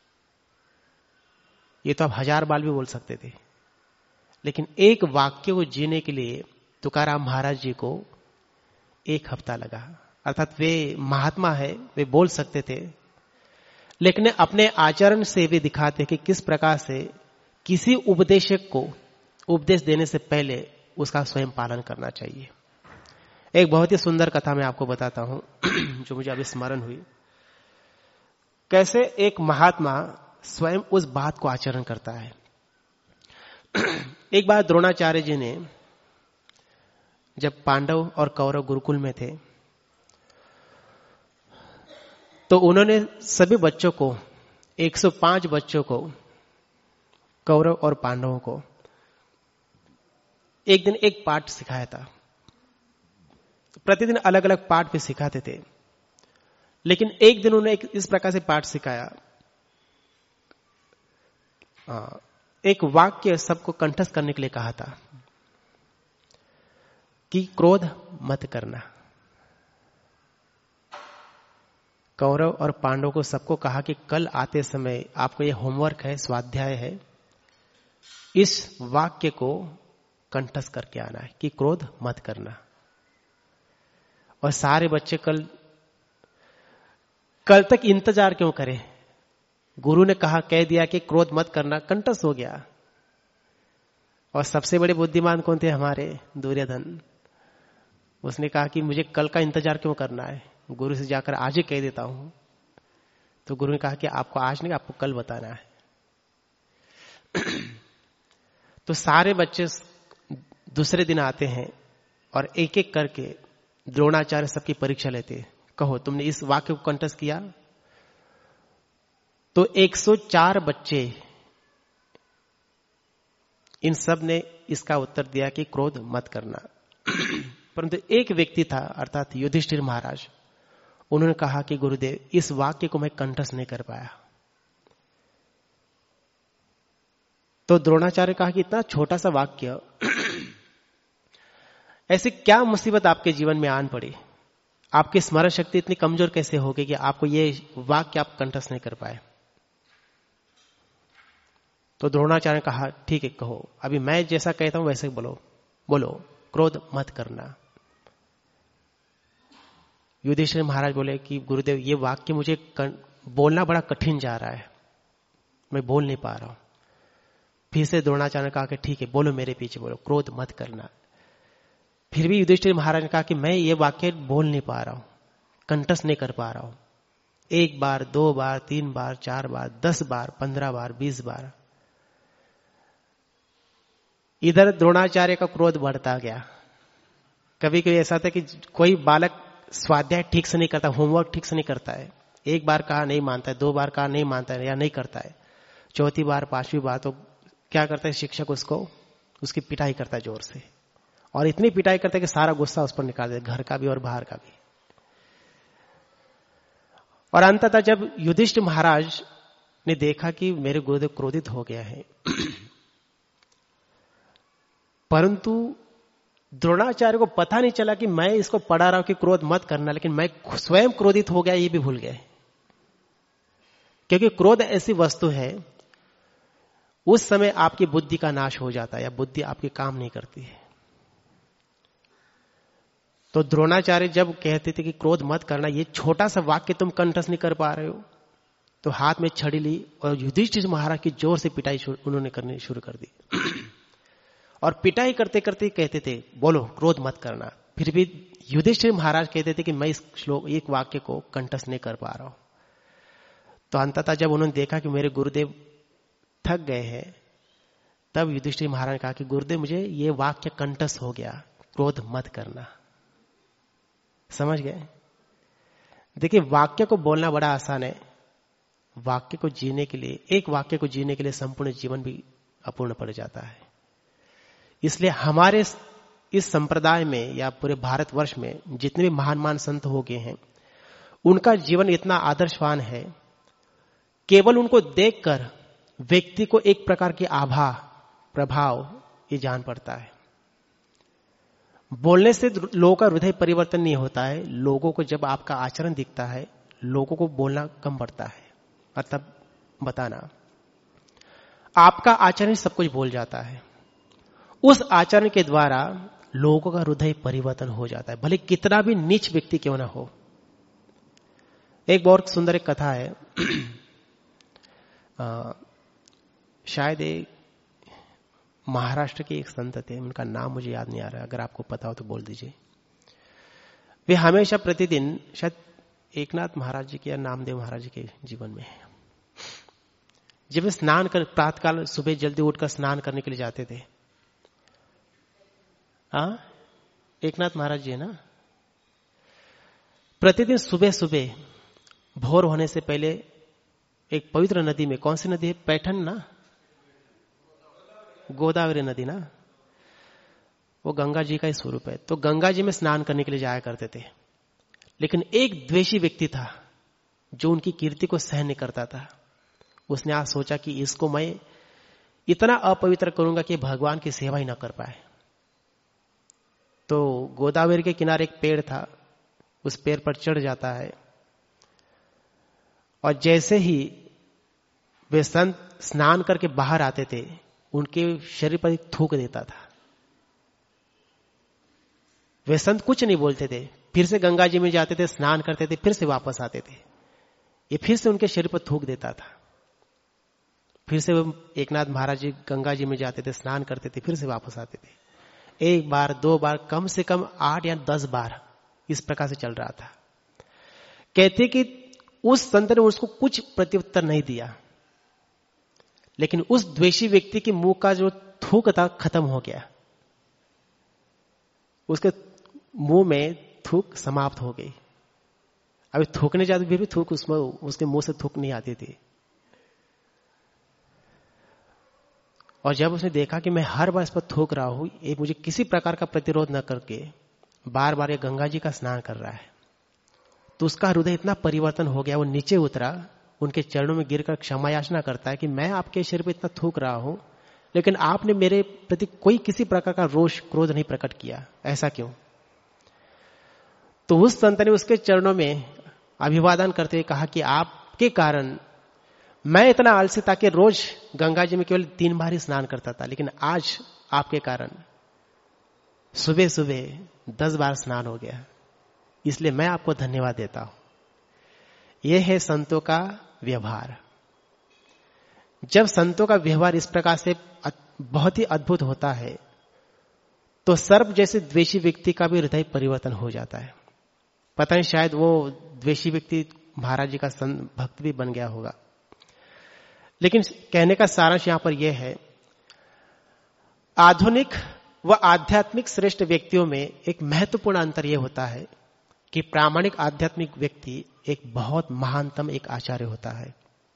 ये तो आप 1000 बार भी बोल सकते थे, लेकिन एक वाक्य को जीने के लिए तुकाराम महाराज जी को 1 हफ्ता लगा। अर्थात वे महात्मा है, वे बोल सकते थे, लेकिन अपने आचरण से भी दिखाते कि किस प्रकार से किसी उपदेशक को उपदेश देने से पहले उसका स्वयं पालन करना चाहिए। एक बहुत ही सुंदर कथा मैं आपको बताता हूं जो मुझे अभी स्मरण हुई। कैसे एक महात्मा स्वयं उस बात को आचरण करता है। एक बार द्रोणाचार्य जी ने, जब पांडव और कौरव गुरुकुल में थे, तो उन्होंने सभी बच्चों को, 105 बच्चों को, कौरव और पांडवों को एक दिन एक पाठ सिखाया था। प्रतिदिन अलग अलग पाठ भी सिखाते थे, लेकिन एक दिन उन्होंने इस प्रकार से पाठ सिखाया। एक वाक्य सबको कंठस्थ करने के लिए कहा था कि क्रोध मत करना। कौरव और पांडव को सबको कहा कि कल आते समय आपको यह होमवर्क है, स्वाध्याय है, इस वाक्य को कंठस्थ करके आना है कि क्रोध मत करना। और सारे बच्चे कल तक इंतजार क्यों करें? गुरु ने कहा, कह दिया कि क्रोध मत करना, कंठस्थ हो गया। और सबसे बड़े बुद्धिमान कौन थे? हमारे दुर्योधन। उसने कहा कि मुझे कल का इंतजार क्यों करना है, गुरु से जाकर आज ही कह देता हूं। तो गुरु ने कहा कि आपको आज नहीं, आपको कल बताना है। तो सारे बच्चे दूसरे दिन आते हैं और एक एक करके द्रोणाचार्य सबकी परीक्षा लेते हैं। कहो तुमने इस वाक्य को कंठस्थ किया? तो 104 बच्चे, इन सब ने इसका उत्तर दिया कि क्रोध मत करना। परंतु एक व्यक्ति था, अर्थात युधिष्ठिर महाराज, उन्होंने कहा कि गुरुदेव, इस वाक्य को मैं कंठस्थ नहीं कर पाया। तो द्रोणाचार्य कहा कि इतना छोटा सा वाक्य, ऐसी क्या मुसीबत आपके जीवन में आन पड़ी, आपकी स्मरण शक्ति इतनी कमजोर कैसे हो गई कि आपको ये वाक्य आप कंठस्थ नहीं कर पाए। तो द्रोणाचार्य ने कहा ठीक है कहो, अभी मैं जैसा कहता हूं वैसे बोलो, बोलो क्रोध मत करना। युधिष्ठिर महाराज बोले कि गुरुदेव, ये वाक्य मुझे बोलना बड़ा कठिन जा रहा है, मैं बोल नहीं पा रहा हूं। फिर से द्रोणाचार्य ने कहा कि ठीक है बोलो, मेरे पीछे बोलो, क्रोध मत करना। फिर भी युधिष्ठिर महाराज ने कहा कि मैं ये वाक्य बोल नहीं पा रहा हूं, कंठस्थ नहीं कर पा रहा हूं। 1 बार, 2 बार, 3 बार, 4 बार, 10 बार, 15 बार, 20 बार। इधर द्रोणाचार्य का क्रोध बढ़ता गया। कभी कभी ऐसा था कि कोई बालक स्वाध्याय ठीक से नहीं करता, होमवर्क ठीक से नहीं करता है, 1 बार कहा नहीं मानता है, 2 बार कहा नहीं मानता है या नहीं करता है, 4थी बार 5वीं बार तो क्या करता है शिक्षक, उसकी पिटाई करता है जोर से, और इतनी पिटाई करता है कि सारा गुस्सा उस पर निकाल देता, घर का भी और बाहर का भी। और अंततः जब युधिष्ठिर महाराज ने देखा कि मेरे गुरुदेव क्रोधित हो गया है, परंतु द्रोणाचार्य को पता नहीं चला कि मैं इसको पढ़ा रहा हूं कि क्रोध मत करना, लेकिन मैं स्वयं क्रोधित हो गया ये भी भूल गए। क्योंकि क्रोध ऐसी वस्तु है, उस समय आपकी बुद्धि का नाश हो जाता है या बुद्धि आपकी काम नहीं करती है। तो द्रोणाचार्य जब कहते थे कि क्रोध मत करना, ये छोटा सा वाक्य तुम कंठस्थ नहीं कर पा रहे हो, तो हाथ में छड़ी ली और युधिष्ठिर महाराज की जोर से पिटाई उन्होंने करनी शुरू कर दी। और पिटाई करते करते कहते थे बोलो क्रोध मत करना। फिर भी युधिष्ठिर महाराज कहते थे कि मैं इस श्लोक, एक वाक्य को कंठस्थ नहीं कर पा रहा हूं। तो अंततः जब उन्होंने देखा कि मेरे गुरुदेव थक गए हैं, तब युधिष्ठिर महाराज ने कहा कि गुरुदेव मुझे ये वाक्य कंठस्थ हो गया, क्रोध मत करना। समझ गए? देखिए, वाक्य को बोलना बड़ा आसान है, वाक्य को जीने के लिए, एक वाक्य को जीने के लिए संपूर्ण जीवन भी अपूर्ण पड़ जाता है। इसलिए हमारे इस संप्रदाय में या पूरे भारतवर्ष में जितने भी महान महान संत हो गए हैं, उनका जीवन इतना आदर्शवान है, केवल उनको देखकर व्यक्ति को एक प्रकार की आभा, प्रभाव ये जान पड़ता है। बोलने से लोगों का हृदय परिवर्तन नहीं होता है, लोगों को जब आपका आचरण दिखता है, लोगों को बोलना कम पड़ता है, मतलब बताना। आपका आचरण सब कुछ बोल जाता है, उस आचरण के द्वारा लोगों का हृदय परिवर्तन हो जाता है, भले कितना भी नीच व्यक्ति क्यों ना हो। एक बहुत सुंदर एक कथा है, शायद एक महाराष्ट्र के एक संत थे, उनका नाम मुझे याद नहीं आ रहा, अगर आपको पता हो तो बोल दीजिए। वे हमेशा प्रतिदिन, शायद एकनाथ महाराज जी के या नामदेव महाराज जी के जीवन में, जब वे स्नान कर, प्रातःकाल सुबह जल्दी उठकर स्नान करने के लिए जाते थे। एकनाथ महाराज जी है ना, प्रतिदिन सुबह सुबह भोर होने से पहले एक पवित्र नदी में, कौन सी नदी है, पैठन ना, गोदावरी नदी ना, वो गंगा जी का ही स्वरूप है, तो गंगा जी में स्नान करने के लिए जाया करते थे। लेकिन एक द्वेषी व्यक्ति था जो उनकी कीर्ति को सहन नहीं करता था। उसने आज सोचा कि इसको मैं इतना अपवित्र करूंगा कि भगवान की सेवा ही ना कर पाए। तो गोदावरी के किनारे एक पेड़ था, उस पेड़ पर चढ़ जाता है, और जैसे ही वे संत स्नान करके बाहर आते थे, उनके शरीर पर एक थूक देता था। वे संत कुछ नहीं बोलते थे, फिर से गंगा जी में जाते थे, स्नान करते थे, फिर से वापस आते थे, ये फिर से उनके शरीर पर थूक देता था। फिर से वो एकनाथ महाराज जी गंगा जी में जाते थे, स्नान करते थे, फिर से वापस आते थे। 1 बार 2 बार, कम से कम 8 या 10 बार इस प्रकार से चल रहा था। कहते कि उस संत ने उसको कुछ प्रत्युत्तर नहीं दिया, लेकिन उस द्वेषी व्यक्ति के मुंह का जो थूक था खत्म हो गया, उसके मुंह में थूक समाप्त हो गई। अभी थूकने जाते फिर भी थूक उसमें, उसके मुंह से थूक नहीं आती थी। और जब उसने देखा कि मैं हर बार इस पर थूक रहा हूं, ये मुझे किसी प्रकार का प्रतिरोध न करके बार बार ये गंगा जी का स्नान कर रहा है, तो उसका हृदय इतना परिवर्तन हो गया, वो नीचे उतरा, उनके चरणों में गिरकर क्षमा याचना करता है कि मैं आपके शरीर पर इतना थूक रहा हूं, लेकिन आपने मेरे प्रति कोई किसी प्रकार का रोष क्रोध नहीं प्रकट किया, ऐसा क्यों? तो उस संत ने उसके चरणों में अभिवादन करते हुए कहा कि आपके कारण मैं इतना आलसी था कि रोज गंगा जी में केवल 3 बार ही स्नान करता था, लेकिन आज आपके कारण सुबह सुबह 10 बार स्नान हो गया, इसलिए मैं आपको धन्यवाद देता हूं। यह है संतों का व्यवहार। जब संतों का व्यवहार इस प्रकार से बहुत ही अद्भुत होता है तो सर्प जैसे द्वेषी व्यक्ति का भी हृदय परिवर्तन हो जाता है। पता नहीं शायद वो द्वेषी व्यक्ति महाराज जी का भक्त भी बन गया होगा। लेकिन कहने का सारांश यहां पर यह है, आधुनिक व आध्यात्मिक श्रेष्ठ व्यक्तियों में एक महत्वपूर्ण अंतर यह होता है कि प्रामाणिक आध्यात्मिक व्यक्ति एक बहुत महानतम एक आचार्य होता है।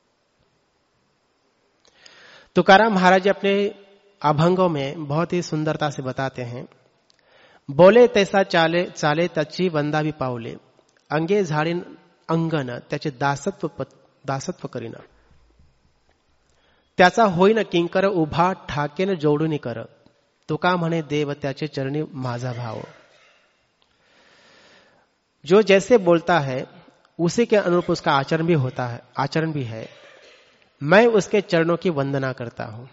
तुकाराम महाराज अपने अभंगों में बहुत ही सुंदरता से बताते हैं, बोले तैसा चाले चाले तची वंदा भी पावले, अंगे झाडीन अंगन त्याचे दासत्व करीन, त्याचा होईन किंकर उभा ठाकेन जोडून कर, तुका म्हणे देव त्याचे चरणी माझा भाव। जो जैसे बोलता है उसी के अनुरूप उसका आचरण भी है। मैं उसके चरणों की वंदना करता हूं।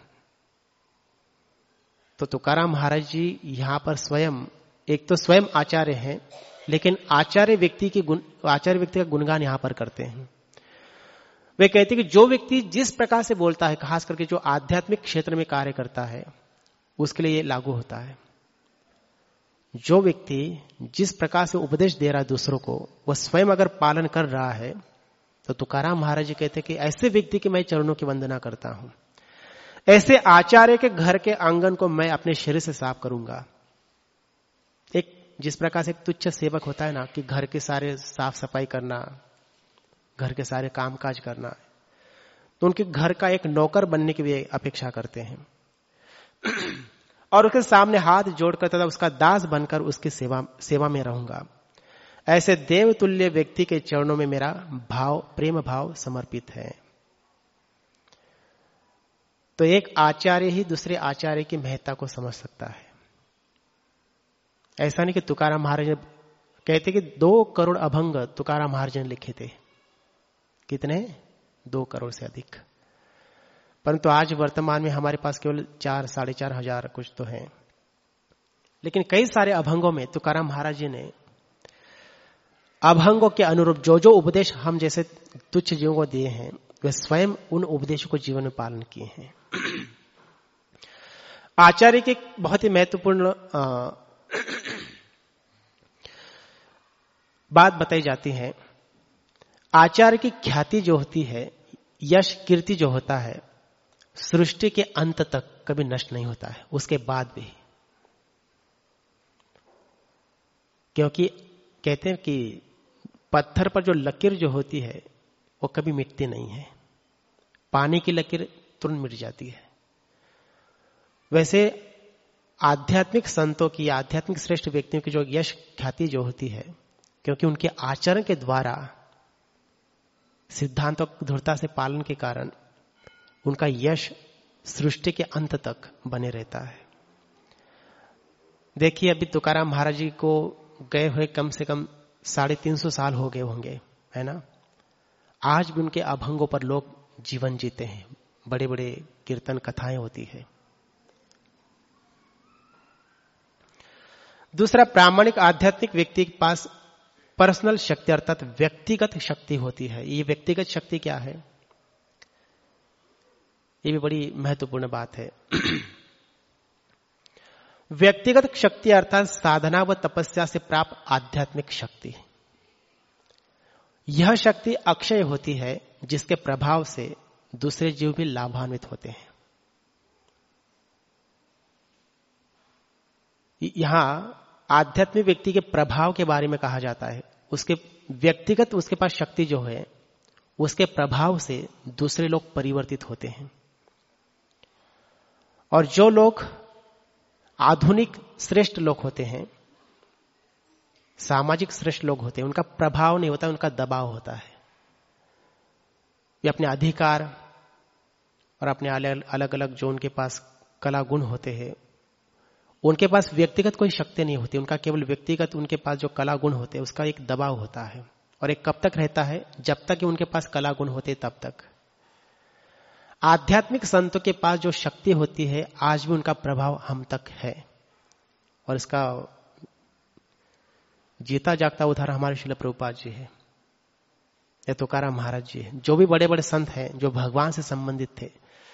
तो तुकाराम महाराज जी यहां पर स्वयं आचार्य हैं, लेकिन आचार्य व्यक्ति का गुणगान यहां पर करते हैं। वे कहते हैं कि जो व्यक्ति जिस प्रकार से बोलता है, खास करके जो आध्यात्मिक क्षेत्र में कार्य करता है, उसके लिए ये लागू होता है। जो व्यक्ति जिस प्रकार से उपदेश दे रहा है दूसरों को, वह स्वयं अगर पालन कर रहा है, तो तुकाराम महाराज जी कहते हैं कि ऐसे व्यक्ति की मैं चरणों की वंदना करता हूं। ऐसे आचार्य के घर के आंगन को मैं अपने शरीर से साफ करूंगा। एक जिस प्रकार से एक तुच्छ सेवक होता है ना, कि घर के सारे साफ सफाई करना, घर के सारे कामकाज करना, तो उनके घर का एक नौकर बनने की भी अपेक्षा करते हैं और उसके सामने हाथ जोड़कर तथा उसका दास बनकर उसकी सेवा में रहूंगा। ऐसे देवतुल्य व्यक्ति के चरणों में मेरा प्रेम भाव समर्पित है। तो एक आचार्य ही दूसरे आचार्य की महत्ता को समझ सकता है। ऐसा नहीं कि तुकाराम महाराज कहते कि 2 करोड़ अभंग तुकाराम महाराज ने लिखे थे। कितने? 2 करोड़ से अधिक। परंतु आज वर्तमान में हमारे पास केवल 4-4.5 हजार कुछ तो हैं। लेकिन कई सारे अभंगों में तुकाराम महाराज जी ने अभंगों के अनुरूप जो उपदेश हम जैसे तुच्छ जीवों को दिए हैं, वे स्वयं उन उपदेशों को जीवन में पालन किए हैं। आचार्य की बहुत ही महत्वपूर्ण बात बताई जाती है। आचार्य की ख्याति जो होती है, यश कीर्ति जो होता है, सृष्टि के अंत तक कभी नष्ट नहीं होता है, उसके बाद भी। क्योंकि कहते हैं कि पत्थर पर जो लकीर जो होती है वो कभी मिटती नहीं है। पानी की लकीर तुरंत मिट जाती है। वैसे आध्यात्मिक संतों की, आध्यात्मिक श्रेष्ठ व्यक्तियों की जो यश ख्याति जो होती है, क्योंकि उनके आचरण के द्वारा सिद्धांतों की दृढ़ता से पालन के कारण उनका यश सृष्टि के अंत तक बने रहता है। देखिए, अभी तुकाराम महाराज जी को गए हुए कम से कम 350 साल हो गए होंगे, है ना। आज भी उनके अभंगों पर लोग जीवन जीते हैं, बड़े बड़े कीर्तन कथाएं होती है। दूसरा, प्रामाणिक आध्यात्मिक व्यक्ति के पास पर्सनल शक्ति अर्थात व्यक्तिगत शक्ति होती है। ये व्यक्तिगत शक्ति क्या है, ये भी बड़ी महत्वपूर्ण बात है। व्यक्तिगत शक्ति अर्थात साधना व तपस्या से प्राप्त आध्यात्मिक शक्ति। यह शक्ति अक्षय होती है, जिसके प्रभाव से दूसरे जीव भी लाभान्वित होते हैं। यहां आध्यात्मिक व्यक्ति के प्रभाव के बारे में कहा जाता है। उसके व्यक्तिगत उसके पास शक्ति जो है, उसके प्रभाव से दूसरे लोग परिवर्तित होते हैं। और जो लोग आधुनिक श्रेष्ठ लोग होते हैं, सामाजिक श्रेष्ठ लोग होते हैं, उनका प्रभाव नहीं होता, उनका दबाव होता है। वे अपने अधिकार और अपने अलग अलग जो उनके पास कला गुण होते हैं, उनके पास व्यक्तिगत कोई शक्ति नहीं होती, उनका केवल व्यक्तिगत उनके पास जो कला गुण होते हैं उसका एक दबाव होता है। और एक कब तक रहता है? जब तक कि उनके पास कला गुण होते तब तक। आध्यात्मिक संतों के पास जो शक्ति होती है आज भी उनका प्रभाव हम तक है। और इसका जीता जागता उदाहरण हमारे श्रील प्रभुपाद जी है या तुकाराम महाराज जी है। जो भी बड़े बड़े संत हैं जो भगवान से संबंधित थे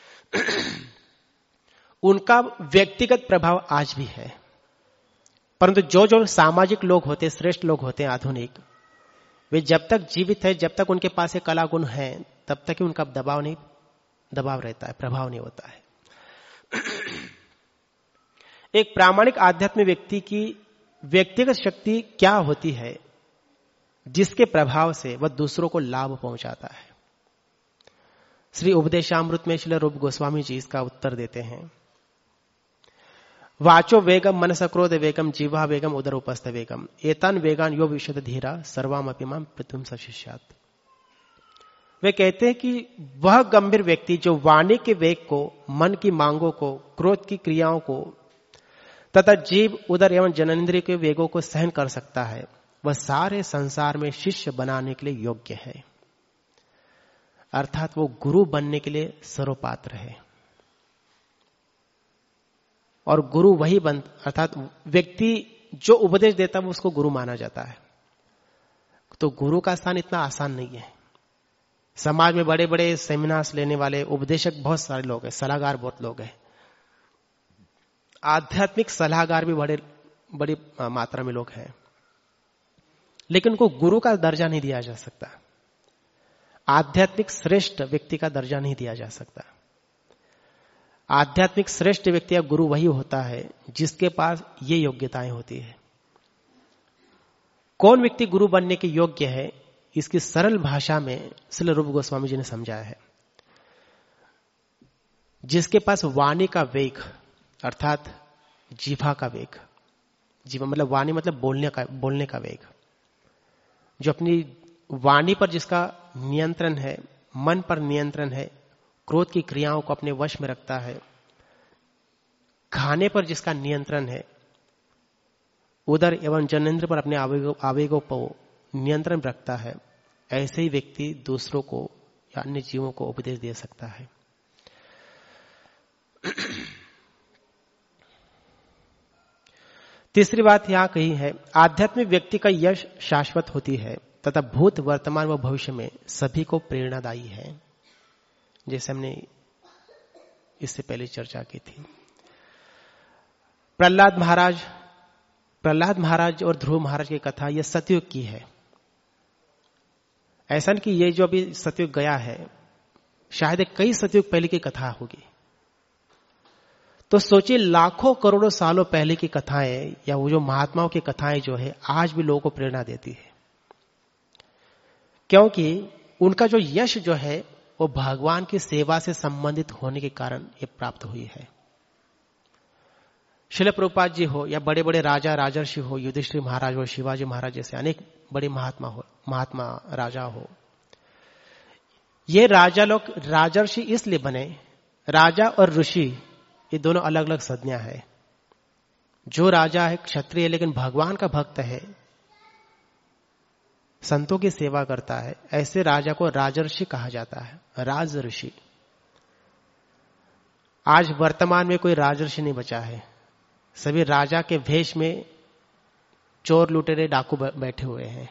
उनका व्यक्तिगत प्रभाव आज भी है। परंतु जो जो सामाजिक लोग होते, श्रेष्ठ लोग होते हैं आधुनिक, वे जब तक जीवित है, जब तक उनके पास कला गुण है, तब तक ही उनका दबाव रहता है, प्रभाव नहीं होता है। एक प्रामाणिक आध्यात्मिक व्यक्ति की व्यक्तिगत शक्ति क्या होती है जिसके प्रभाव से वह दूसरों को लाभ पहुंचाता है? श्री उपदेशामृत में श्री रूप गोस्वामी जी इसका उत्तर देते हैं। वाचो वेगम मनस क्रोध वेगम जीवा वेगम उदर उपस्थ वेगम एतान वेगान यो विशद धीरा सर्वाम अपिमाम पृथ्वीम सशिष्यात। वे कहते हैं कि वह गंभीर व्यक्ति जो वाणी के वेग को, मन की मांगों को, क्रोध की क्रियाओं को तथा जीव, उदर एवं जननेंद्रिय के वेगों को सहन कर सकता है, वह सारे संसार में शिष्य बनाने के लिए योग्य है। अर्थात वो गुरु बनने के लिए सर्वपात्र है। और गुरु वही अर्थात व्यक्ति जो उपदेश देता है वो उसको गुरु माना जाता है। तो गुरु का स्थान इतना आसान नहीं है। समाज में बड़े बड़े सेमिनार्स लेने वाले उपदेशक बहुत सारे लोग हैं, सलाहकार बहुत लोग हैं, आध्यात्मिक सलाहकार भी बड़ी मात्रा में लोग हैं, लेकिन उनको गुरु का दर्जा नहीं दिया जा सकता। आध्यात्मिक श्रेष्ठ व्यक्ति का दर्जा नहीं दिया जा सकता। आध्यात्मिक श्रेष्ठ व्यक्ति या गुरु वही होता है जिसके पास ये योग्यताएं होती है। कौन व्यक्ति गुरु बनने के योग्य है, इसकी सरल भाषा में श्रील रूप गोस्वामी जी ने समझाया है। जिसके पास वाणी का वेग अर्थात जीभा का वेग, जीभा मतलब वाणी मतलब बोलने का वेग, जो अपनी वाणी पर जिसका नियंत्रण है, मन पर नियंत्रण है, क्रोध की क्रियाओं को अपने वश में रखता है, खाने पर जिसका नियंत्रण है, उदर एवं जननेंद्र पर अपने आवेगों पर नियंत्रण रखता है, ऐसे ही व्यक्ति दूसरों को या अन्य जीवों को उपदेश दे सकता है। तीसरी बात यहां कही है, आध्यात्मिक व्यक्ति का यश शाश्वत होती है तथा भूत, वर्तमान व भविष्य में सभी को प्रेरणादायी है, जैसे हमने इससे पहले चर्चा की थी। प्रहलाद महाराज और ध्रुव महाराज की कथा यह सतयुग की है। ऐसा नहीं कि ये जो अभी सतयुग गया है, शायद कई सतयुग पहले की कथा होगी। तो सोचिए, लाखों करोड़ों सालों पहले की कथाएं या वो जो महात्माओं की कथाएं जो है आज भी लोगों को प्रेरणा देती है, क्योंकि उनका जो यश जो है वो भगवान की सेवा से संबंधित होने के कारण ये प्राप्त हुई है। श्रील प्रभुपाद जी हो या बड़े बड़े राजा राजर्षि हो, युधिष्ठिर महाराज हो, शिवाजी महाराज जैसे अनेक बड़े महात्मा राजा हो, ये राजा लोग राजर्षि इसलिए बने, राजा और ऋषि ये दोनों अलग अलग संज्ञा है। जो राजा है क्षत्रिय लेकिन भगवान का भक्त है, संतों की सेवा करता है, ऐसे राजा को राजर्षि कहा जाता है, राज ऋषि। आज वर्तमान में कोई राजर्षि नहीं बचा है, सभी राजा के भेष में चोर लुटेरे डाकू बैठे हुए हैं।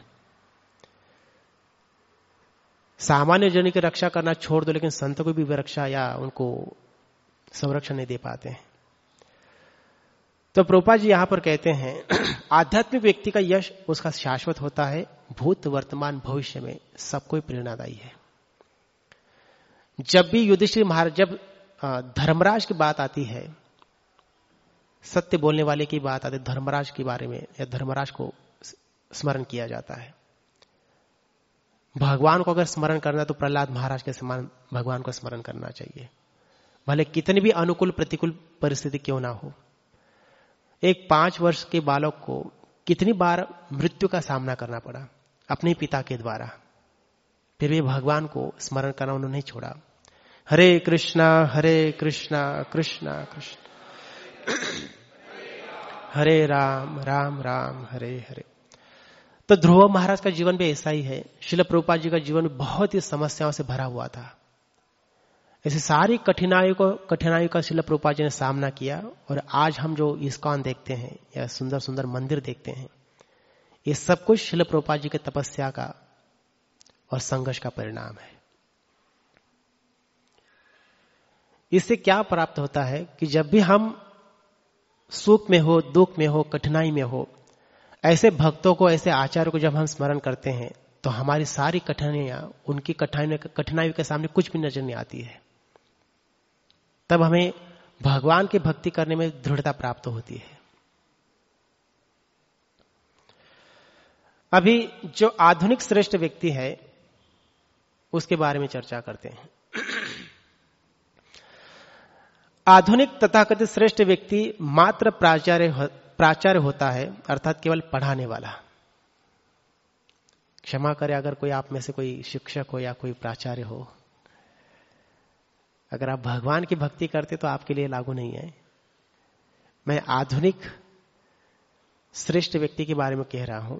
सामान्य जन की रक्षा करना छोड़ दो, लेकिन संतों को भी रक्षा या उनको संरक्षण नहीं दे पाते हैं। तो प्रभुपाद जी यहां पर कहते हैं आध्यात्मिक व्यक्ति का यश उसका शाश्वत होता है, भूत, वर्तमान, भविष्य में सबको प्रेरणादायी है। जब भी युधिष्ठिर महाराज, जब धर्मराज की बात आती है, सत्य बोलने वाले की बात आती है, धर्मराज के बारे में या धर्मराज को स्मरण किया जाता है। भगवान को अगर स्मरण करना तो प्रहलाद महाराज के समान भगवान को स्मरण करना चाहिए, भले कितनी भी अनुकूल प्रतिकूल परिस्थिति क्यों ना हो। एक 5 वर्ष के बालक को कितनी बार मृत्यु का सामना करना पड़ा अपने पिता के द्वारा, फिर भी भगवान को स्मरण करना उन्होंने नहीं छोड़ा। हरे कृष्णा कृष्णा कृष्ण हरे राम राम राम हरे हरे। तो ध्रुव महाराज का जीवन भी ऐसा ही है। श्रील प्रभुपाद जी का जीवन बहुत ही समस्याओं से भरा हुआ था। ऐसी सारी कठिनाइयों का श्रील प्रभुपाद जी ने सामना किया, और आज हम जो इस्कॉन देखते हैं या सुंदर सुंदर मंदिर देखते हैं, ये सब कुछ श्रील प्रभुपाद जी के तपस्या का और संघर्ष का परिणाम है। इससे क्या प्राप्त होता है कि जब भी हम सुख में हो, दुख में हो, कठिनाई में हो, ऐसे भक्तों को, ऐसे आचार्यों को जब हम स्मरण करते हैं तो हमारी सारी कठिनाइयां उनकी कठिनाइयों के सामने कुछ भी नजर नहीं आती है। तब हमें भगवान की भक्ति करने में दृढ़ता प्राप्त होती है। अभी जो आधुनिक श्रेष्ठ व्यक्ति है उसके बारे में चर्चा करते हैं। आधुनिक तथाकथित श्रेष्ठ व्यक्ति मात्र प्राचार्य होता है, अर्थात केवल पढ़ाने वाला। क्षमा करें अगर कोई आप में से कोई शिक्षक हो या कोई प्राचार्य हो, अगर आप भगवान की भक्ति करते तो आपके लिए लागू नहीं है। मैं आधुनिक श्रेष्ठ व्यक्ति के बारे में कह रहा हूं।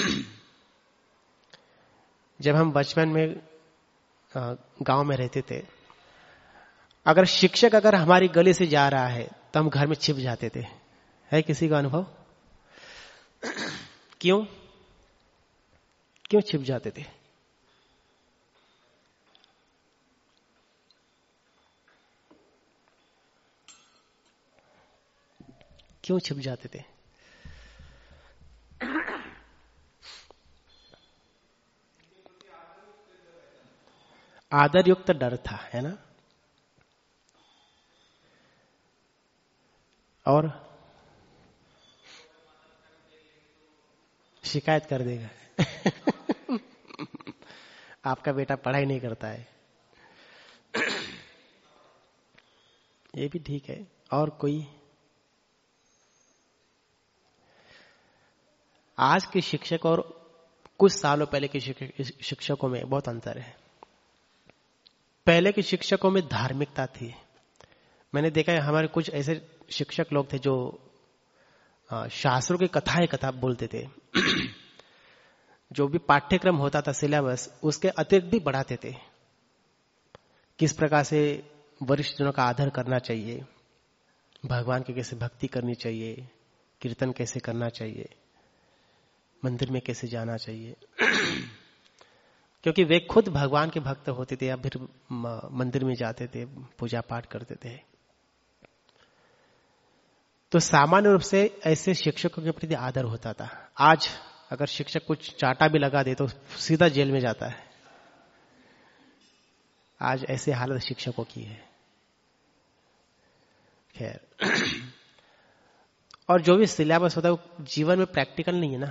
जब हम बचपन में गांव में रहते थे, अगर शिक्षक हमारी गली से जा रहा है तो हम घर में छिप जाते थे। है किसी का अनुभव? क्यों छिप जाते थे? क्यों छिप जाते थे? आदर युक्त डर था, है ना? और शिकायत कर देगा आपका बेटा पढ़ाई नहीं करता है। ये भी ठीक है। और कोई? आज के शिक्षक और कुछ सालों पहले के शिक्षकों में बहुत अंतर है। पहले के शिक्षकों में धार्मिकता थी। मैंने देखा है हमारे कुछ ऐसे शिक्षक लोग थे जो शास्त्रों की कथा बोलते थे। जो भी पाठ्यक्रम होता था, सिलेबस, उसके अतिरिक्त भी बढ़ाते थे। किस प्रकार से वरिष्ठ जनों का आदर करना चाहिए, भगवान की कैसे भक्ति करनी चाहिए, कीर्तन कैसे करना चाहिए, मंदिर में कैसे जाना चाहिए। क्योंकि वे खुद भगवान के भक्त होते थे या फिर मंदिर में जाते थे, पूजा पाठ करते थे। तो सामान्य रूप से ऐसे शिक्षकों के प्रति आदर होता था। आज अगर शिक्षक कुछ चाटा भी लगा दे तो सीधा जेल में जाता है। आज ऐसे हालत शिक्षकों की है। खैर, और जो भी सिलेबस होता है वो जीवन में प्रैक्टिकल नहीं है ना।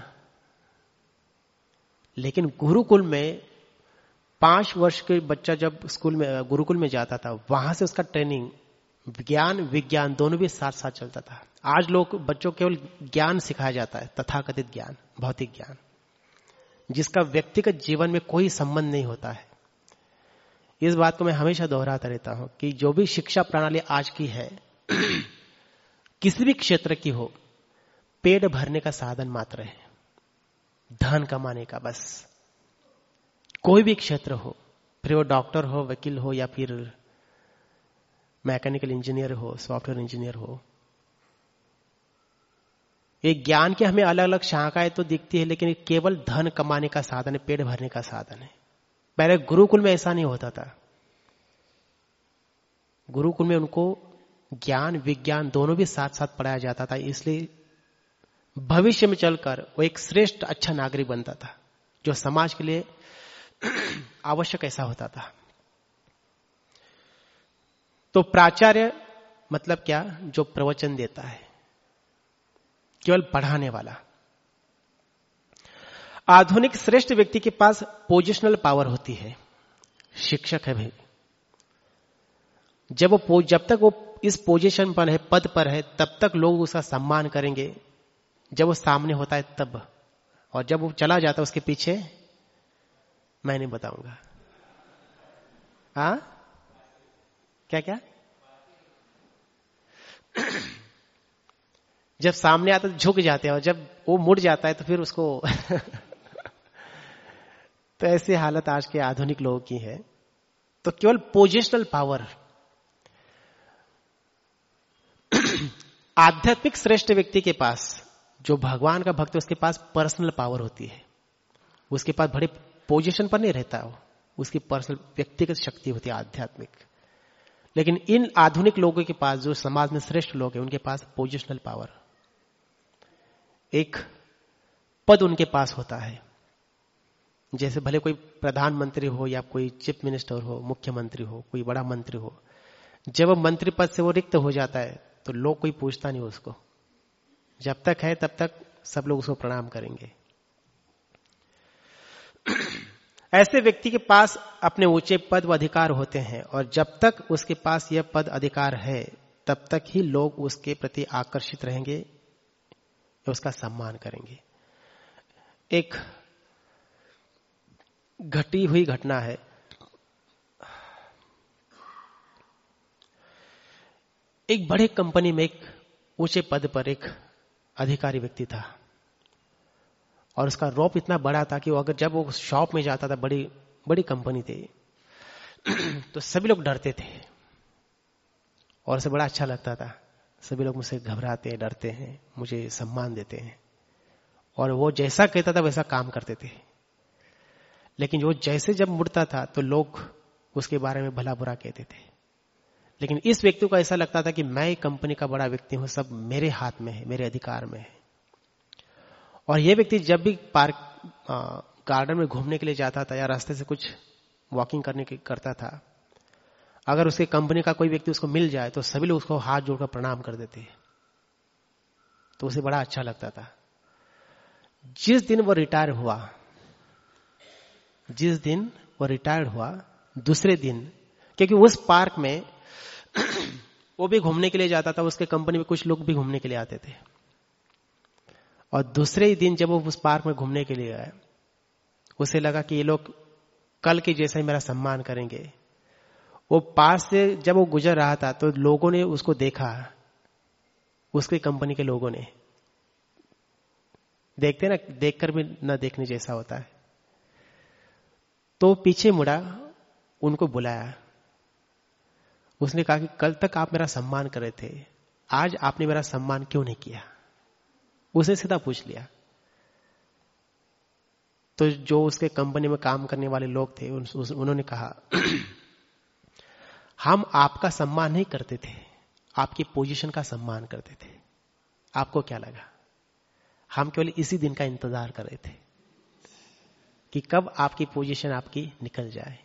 लेकिन गुरुकुल में 5 वर्ष के बच्चा जब स्कूल में गुरुकुल में जाता था, वहां से उसका ट्रेनिंग ज्ञान विज्ञान दोनों भी साथ साथ चलता था। आज लोग बच्चों को केवल ज्ञान सिखाया जाता है, तथाकथित ज्ञान, भौतिक ज्ञान, जिसका व्यक्तिगत जीवन में कोई संबंध नहीं होता है। इस बात को मैं हमेशा दोहराता रहता हूं कि जो भी शिक्षा प्रणाली आज की है किसी भी क्षेत्र की हो, पेट भरने का साधन मात्र है, धन कमाने का बस। कोई भी क्षेत्र हो, फिर वो डॉक्टर हो, वकील हो, या फिर मैकेनिकल इंजीनियर हो, सॉफ्टवेयर इंजीनियर हो। ये ज्ञान के हमें अलग अलग शाखाएं तो दिखती है, लेकिन केवल धन कमाने का साधन है, पेट भरने का साधन है। पहले गुरुकुल में ऐसा नहीं होता था। गुरुकुल में उनको ज्ञान विज्ञान दोनों भी साथ साथ पढ़ाया जाता था, इसलिए भविष्य में चलकर वो एक श्रेष्ठ अच्छा नागरिक बनता था, जो समाज के लिए आवश्यक ऐसा होता था। तो प्राचार्य मतलब क्या? जो प्रवचन देता है, केवल पढ़ाने वाला। आधुनिक श्रेष्ठ व्यक्ति के पास पोजिशनल पावर होती है। शिक्षक है भाई, जब तक वो इस पोजीशन पर है, पद पर है, तब तक लोग उसका सम्मान करेंगे, जब वो सामने होता है तब, और जब वो चला जाता है उसके पीछे मैं नहीं बताऊंगा। हाँ, क्या क्या? जब सामने आता है तो झुक जाते हैं, और जब वो मुड़ जाता है तो फिर उसको तो ऐसी हालत आज के आधुनिक लोगों की है। तो केवल पोजिशनल पावर, आध्यात्मिक श्रेष्ठ व्यक्ति के पास, जो भगवान का भक्त है, उसके पास पर्सनल पावर होती है। उसके पास बड़े पोजीशन पर नहीं रहता वो, उसकी पर्सनल व्यक्तिगत शक्ति होती है आध्यात्मिक। लेकिन इन आधुनिक लोगों के पास, जो समाज में श्रेष्ठ लोग हैं, उनके पास पोजिशनल पावर, एक पद उनके पास होता है। जैसे भले कोई प्रधानमंत्री हो या कोई चीफ मिनिस्टर हो, मुख्यमंत्री हो, कोई बड़ा मंत्री हो, जब वो मंत्री पद से वो रिक्त हो जाता है तो लोग कोई पूछता नहीं उसको। जब तक है तब तक सब लोग उसको प्रणाम करेंगे। ऐसे व्यक्ति के पास अपने ऊंचे पद व अधिकार होते हैं, और जब तक उसके पास यह पद अधिकार है तब तक ही लोग उसके प्रति आकर्षित रहेंगे, उसका सम्मान करेंगे। एक घटी हुई घटना है। एक बड़े कंपनी में एक ऊंचे पद पर एक अधिकारी व्यक्ति था, और उसका रौब इतना बड़ा था कि वो अगर जब वो शॉप में जाता था, बड़ी बड़ी कंपनी थी, तो सभी लोग डरते थे, और उसे बड़ा अच्छा लगता था। सभी लोग मुझसे घबराते हैं, डरते हैं, मुझे सम्मान देते हैं, और वो जैसा कहता था वैसा काम करते थे। लेकिन वो जैसे जब मुड़ता था तो लोग उसके बारे में भला बुरा कहते थे। लेकिन इस व्यक्ति को ऐसा लगता था कि मैं कंपनी का बड़ा व्यक्ति हूं, सब मेरे हाथ में है, मेरे अधिकार में है। और यह व्यक्ति जब भी पार्क गार्डन में घूमने के लिए जाता था या रास्ते से कुछ वॉकिंग करने की करता था, अगर उसके कंपनी का कोई व्यक्ति उसको मिल जाए तो सभी लोग उसको हाथ जोड़कर प्रणाम कर देते, तो उसे बड़ा अच्छा लगता था। जिस दिन वो रिटायर हुआ, दूसरे दिन, क्योंकि उस पार्क में वो भी घूमने के लिए जाता था, उसके कंपनी में कुछ लोग भी घूमने के लिए आते थे, और दूसरे ही दिन जब वो उस पार्क में घूमने के लिए गए, उसे लगा कि ये लोग कल के जैसा ही मेरा सम्मान करेंगे। वो पास से जब वो गुजर रहा था तो लोगों ने उसको देखा, उसकी कंपनी के लोगों ने, देखते ना, देखकर भी न देखने जैसा होता है। तो पीछे मुड़ा, उनको बुलाया, उसने कहा कि कल तक आप मेरा सम्मान कर रहे थे, आज आपने मेरा सम्मान क्यों नहीं किया? उसे सीधा पूछ लिया। तो जो उसके कंपनी में काम करने वाले लोग थे उन्होंने कहा, हम आपका सम्मान नहीं करते थे, आपकी पोजीशन का सम्मान करते थे। आपको क्या लगा? हम केवल इसी दिन का इंतजार कर रहे थे कि कब आपकी पोजीशन आपकी निकल जाए।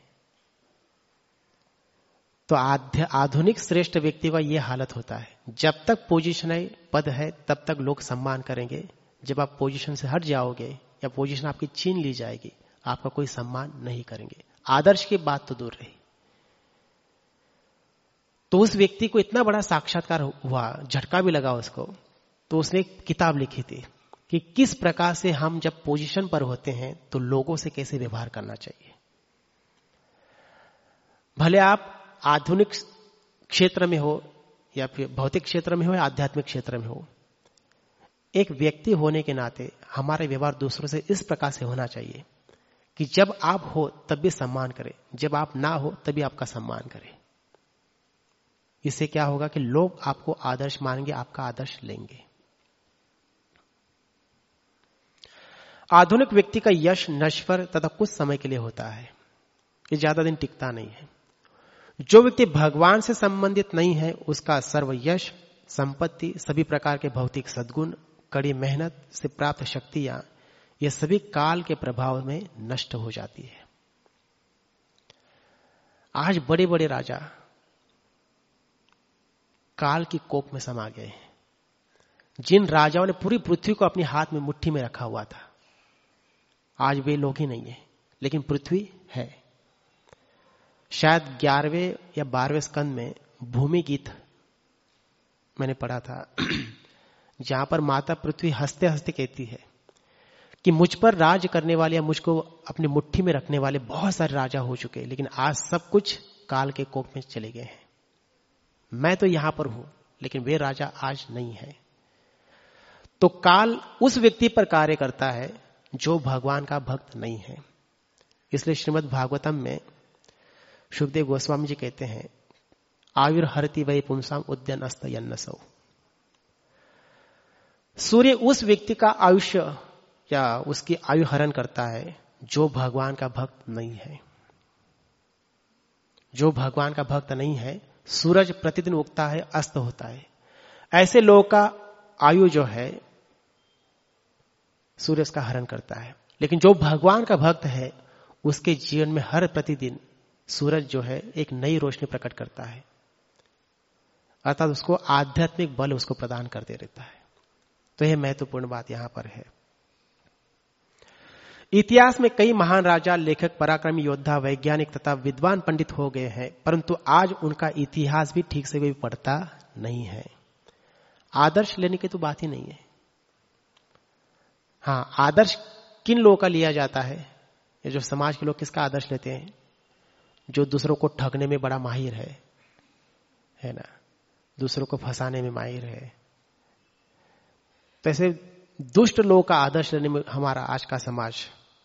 तो आधुनिक श्रेष्ठ व्यक्ति का यह हालत होता है, जब तक पोजीशन है, पद है, तब तक लोग सम्मान करेंगे। जब आप पोजीशन से हट जाओगे या पोजीशन आपकी छीन ली जाएगी, आपका कोई सम्मान नहीं करेंगे। आदर्श की बात तो दूर रही। तो उस व्यक्ति को इतना बड़ा साक्षात्कार हुआ, झटका भी लगा उसको, तो उसने एक किताब लिखी थी कि किस प्रकार से हम जब पोजीशन पर होते हैं तो लोगों से कैसे व्यवहार करना चाहिए। भले आप आधुनिक क्षेत्र में हो या फिर भौतिक क्षेत्र में हो या आध्यात्मिक क्षेत्र में हो, एक व्यक्ति होने के नाते हमारा व्यवहार दूसरों से इस प्रकार से होना चाहिए कि जब आप हो तब भी सम्मान करें, जब आप ना हो तभी आपका सम्मान करें। इससे क्या होगा कि लोग आपको आदर्श मानेंगे, आपका आदर्श लेंगे। आधुनिक व्यक्ति का यश नश्वर तथा कुछ समय के लिए होता है, ये ज्यादा दिन टिकता नहीं है। जो व्यक्ति भगवान से संबंधित नहीं है, उसका सर्व यश, संपत्ति, सभी प्रकार के भौतिक सद्गुण, कड़ी मेहनत से प्राप्त शक्तियां, ये सभी काल के प्रभाव में नष्ट हो जाती है। आज बड़े बड़े राजा काल की कोप में समा गए हैं। जिन राजाओं ने पूरी पृथ्वी को अपने हाथ में मुट्ठी में रखा हुआ था, आज वे लोग ही नहीं है, लेकिन पृथ्वी है। शायद 11वें या 12वें स्कंद में भूमि गीत मैंने पढ़ा था, जहां पर माता पृथ्वी हंसते हंसते कहती है कि मुझ पर राज करने वाले या मुझको अपनी मुट्ठी में रखने वाले बहुत सारे राजा हो चुके हैं, लेकिन आज सब कुछ काल के कोप में चले गए हैं। मैं तो यहां पर हूं, लेकिन वे राजा आज नहीं है। तो काल उस व्यक्ति पर कार्य करता है जो भगवान का भक्त नहीं है। इसलिए श्रीमद् भागवतम में सुखदेव गोस्वामी जी कहते हैं, आयुर्हरति वै पुंसाम उद्यन अस्त यन्नसौ। सूर्य उस व्यक्ति का आयुष्य या उसकी आयु हरण करता है जो भगवान का भक्त नहीं है। जो भगवान का भक्त नहीं है, सूरज प्रतिदिन उगता है, अस्त होता है। ऐसे लोगों का आयु जो है सूर्य उसका हरण करता है। लेकिन जो भगवान का भक्त है उसके जीवन में हर प्रतिदिन सूरज जो है एक नई रोशनी प्रकट करता है, अर्थात उसको आध्यात्मिक बल उसको प्रदान करते रहता है। तो यह महत्वपूर्ण बात यहां पर है। इतिहास में कई महान राजा, लेखक, पराक्रमी योद्धा, वैज्ञानिक तथा विद्वान पंडित हो गए हैं, परंतु आज उनका इतिहास भी ठीक से कोई पढ़ता नहीं है। आदर्श लेने की तो बात ही नहीं है। हाँ, आदर्श किन लोगों का लिया जाता है? ये जो समाज के लोग किसका आदर्श लेते हैं? जो दूसरों को ठगने में बड़ा माहिर है ना, दूसरों को फंसाने में माहिर है। तो ऐसे दुष्ट लोगों का आदर्श लेने में हमारा आज का समाज।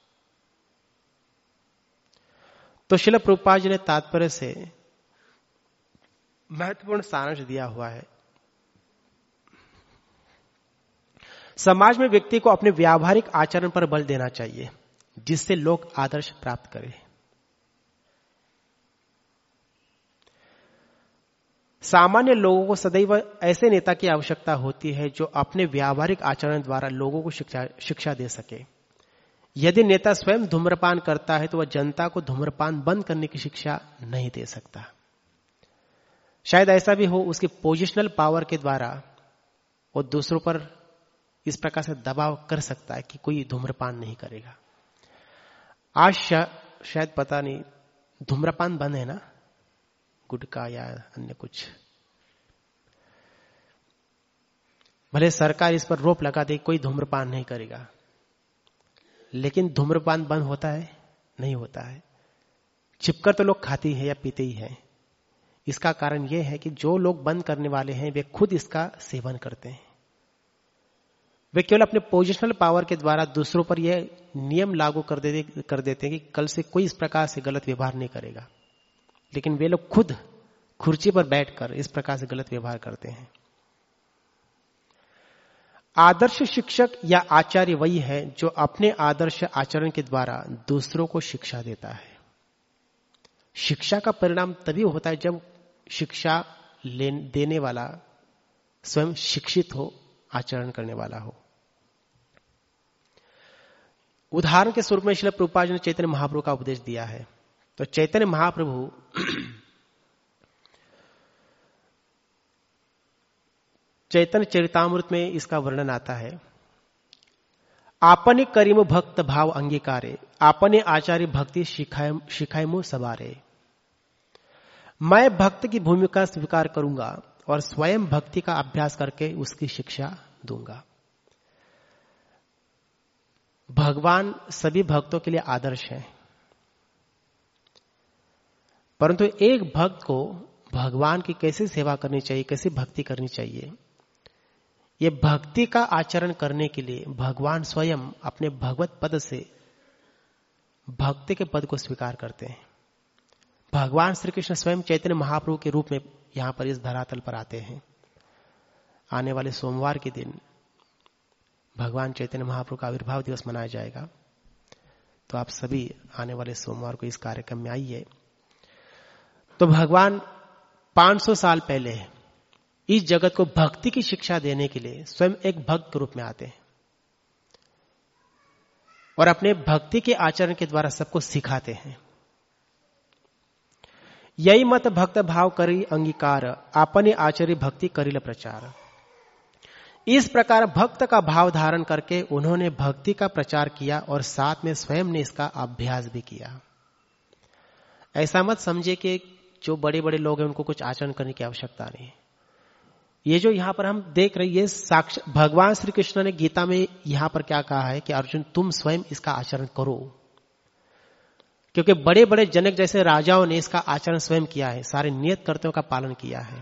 तो श्रील प्रभुपाद जी ने तात्पर्य से महत्वपूर्ण सारांश दिया हुआ है। समाज में व्यक्ति को अपने व्यावहारिक आचरण पर बल देना चाहिए, जिससे लोग आदर्श प्राप्त करें। सामान्य लोगों को सदैव ऐसे नेता की आवश्यकता होती है जो अपने व्यावहारिक आचरण द्वारा लोगों को शिक्षा दे सके। यदि नेता स्वयं धूम्रपान करता है तो वह जनता को धूम्रपान बंद करने की शिक्षा नहीं दे सकता। शायद ऐसा भी हो, उसकी पोजिशनल पावर के द्वारा वो दूसरों पर इस प्रकार से दबाव कर सकता है कि कोई धूम्रपान नहीं करेगा। आज शायद पता नहीं धूम्रपान बंद है ना, गुटखा या अन्य कुछ। भले सरकार इस पर रोक लगा दे, कोई धूम्रपान नहीं करेगा, लेकिन धूम्रपान बंद होता है? नहीं होता है। छिपकर तो लोग खाते ही है या पीते ही है। इसका कारण यह है कि जो लोग बंद करने वाले हैं वे खुद इसका सेवन करते हैं। वे केवल अपने पोजिशनल पावर के द्वारा दूसरों पर यह नियम लागू कर देते हैं कि कल से कोई इस प्रकार से गलत व्यवहार नहीं करेगा, लेकिन वे लोग खुद कुर्सी पर बैठकर इस प्रकार से गलत व्यवहार करते हैं। आदर्श शिक्षक या आचार्य वही है जो अपने आदर्श आचरण के द्वारा दूसरों को शिक्षा देता है। शिक्षा का परिणाम तभी होता है जब शिक्षा देने वाला स्वयं शिक्षित हो, आचरण करने वाला हो। उदाहरण के स्वरूप में श्रील प्रभुपाद जी ने चैतन्य महाप्रभु का उपदेश दिया है। तो चैतन्य महाप्रभु चैतन्य चरितामृत में इसका वर्णन आता है, आपने करीम भक्त भाव अंगीकारे, आपने आचार्य भक्ति शिखायमु सवारे। मैं भक्त की भूमिका स्वीकार करूंगा और स्वयं भक्ति का अभ्यास करके उसकी शिक्षा दूंगा। भगवान सभी भक्तों के लिए आदर्श है, परंतु एक भक्त को भगवान की कैसे सेवा करनी चाहिए, कैसे भक्ति करनी चाहिए, ये भक्ति का आचरण करने के लिए भगवान स्वयं अपने भगवत पद से भक्ति के पद को स्वीकार करते हैं। भगवान श्री कृष्ण स्वयं चैतन्य महाप्रभु के रूप में यहां पर इस धरातल पर आते हैं। आने वाले सोमवार के दिन भगवान चैतन्य महाप्रभु का आविर्भाव दिवस मनाया जाएगा, तो आप सभी आने वाले सोमवार को इस कार्यक्रम में आइए। तो भगवान 500 साल पहले इस जगत को भक्ति की शिक्षा देने के लिए स्वयं एक भक्त के रूप में आते हैं और अपने भक्ति के आचरण के द्वारा सबको सिखाते हैं। यही मत भक्त भाव करी अंगीकार, आपने आचार्य भक्ति करिल प्रचार। इस प्रकार भक्त का भाव धारण करके उन्होंने भक्ति का प्रचार किया और साथ में स्वयं ने इसका अभ्यास भी किया। ऐसा मत समझे कि जो बड़े बड़े लोग हैं उनको कुछ आचरण करने की आवश्यकता नहीं है। ये जो यहां पर हम देख रहे हैं, ये साक्षात भगवान श्री कृष्ण ने गीता में यहां पर क्या कहा है कि अर्जुन तुम स्वयं इसका आचरण करो। क्योंकि बड़े बड़े जनक जैसे राजाओं ने इसका आचरण स्वयं किया है, सारे नियत कर्तव्यों का पालन किया है।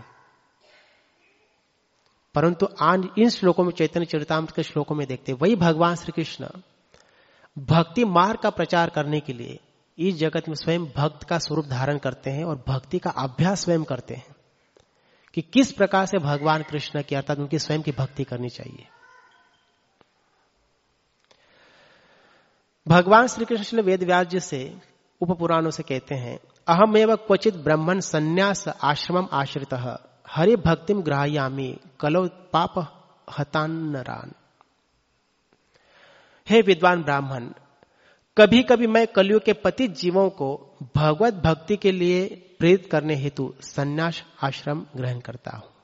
परंतु आज इन श्लोकों में, चैतन्य चरितामृत के श्लोकों में देखते वही भगवान श्री कृष्ण भक्ति मार्ग का प्रचार करने के लिए इस जगत में स्वयं भक्त का स्वरूप धारण करते हैं और भक्ति का अभ्यास स्वयं करते हैं कि किस प्रकार से भगवान कृष्ण की अर्थात उनकी स्वयं की भक्ति करनी चाहिए। भगवान श्री कृष्ण वेद व्यास जी से उपपुराणों से कहते हैं, अहमेव क्वचित ब्रह्मण संन्यास आश्रमम आश्रितः हरि भक्तिम ग्राह्यामि कलौ पाप हतान्नरान। हे विद्वान ब्राह्मण, कभी कभी मैं कलियुग के पतित जीवों को भगवत भक्ति के लिए प्रेरित करने हेतु संन्यास आश्रम ग्रहण करता हूं।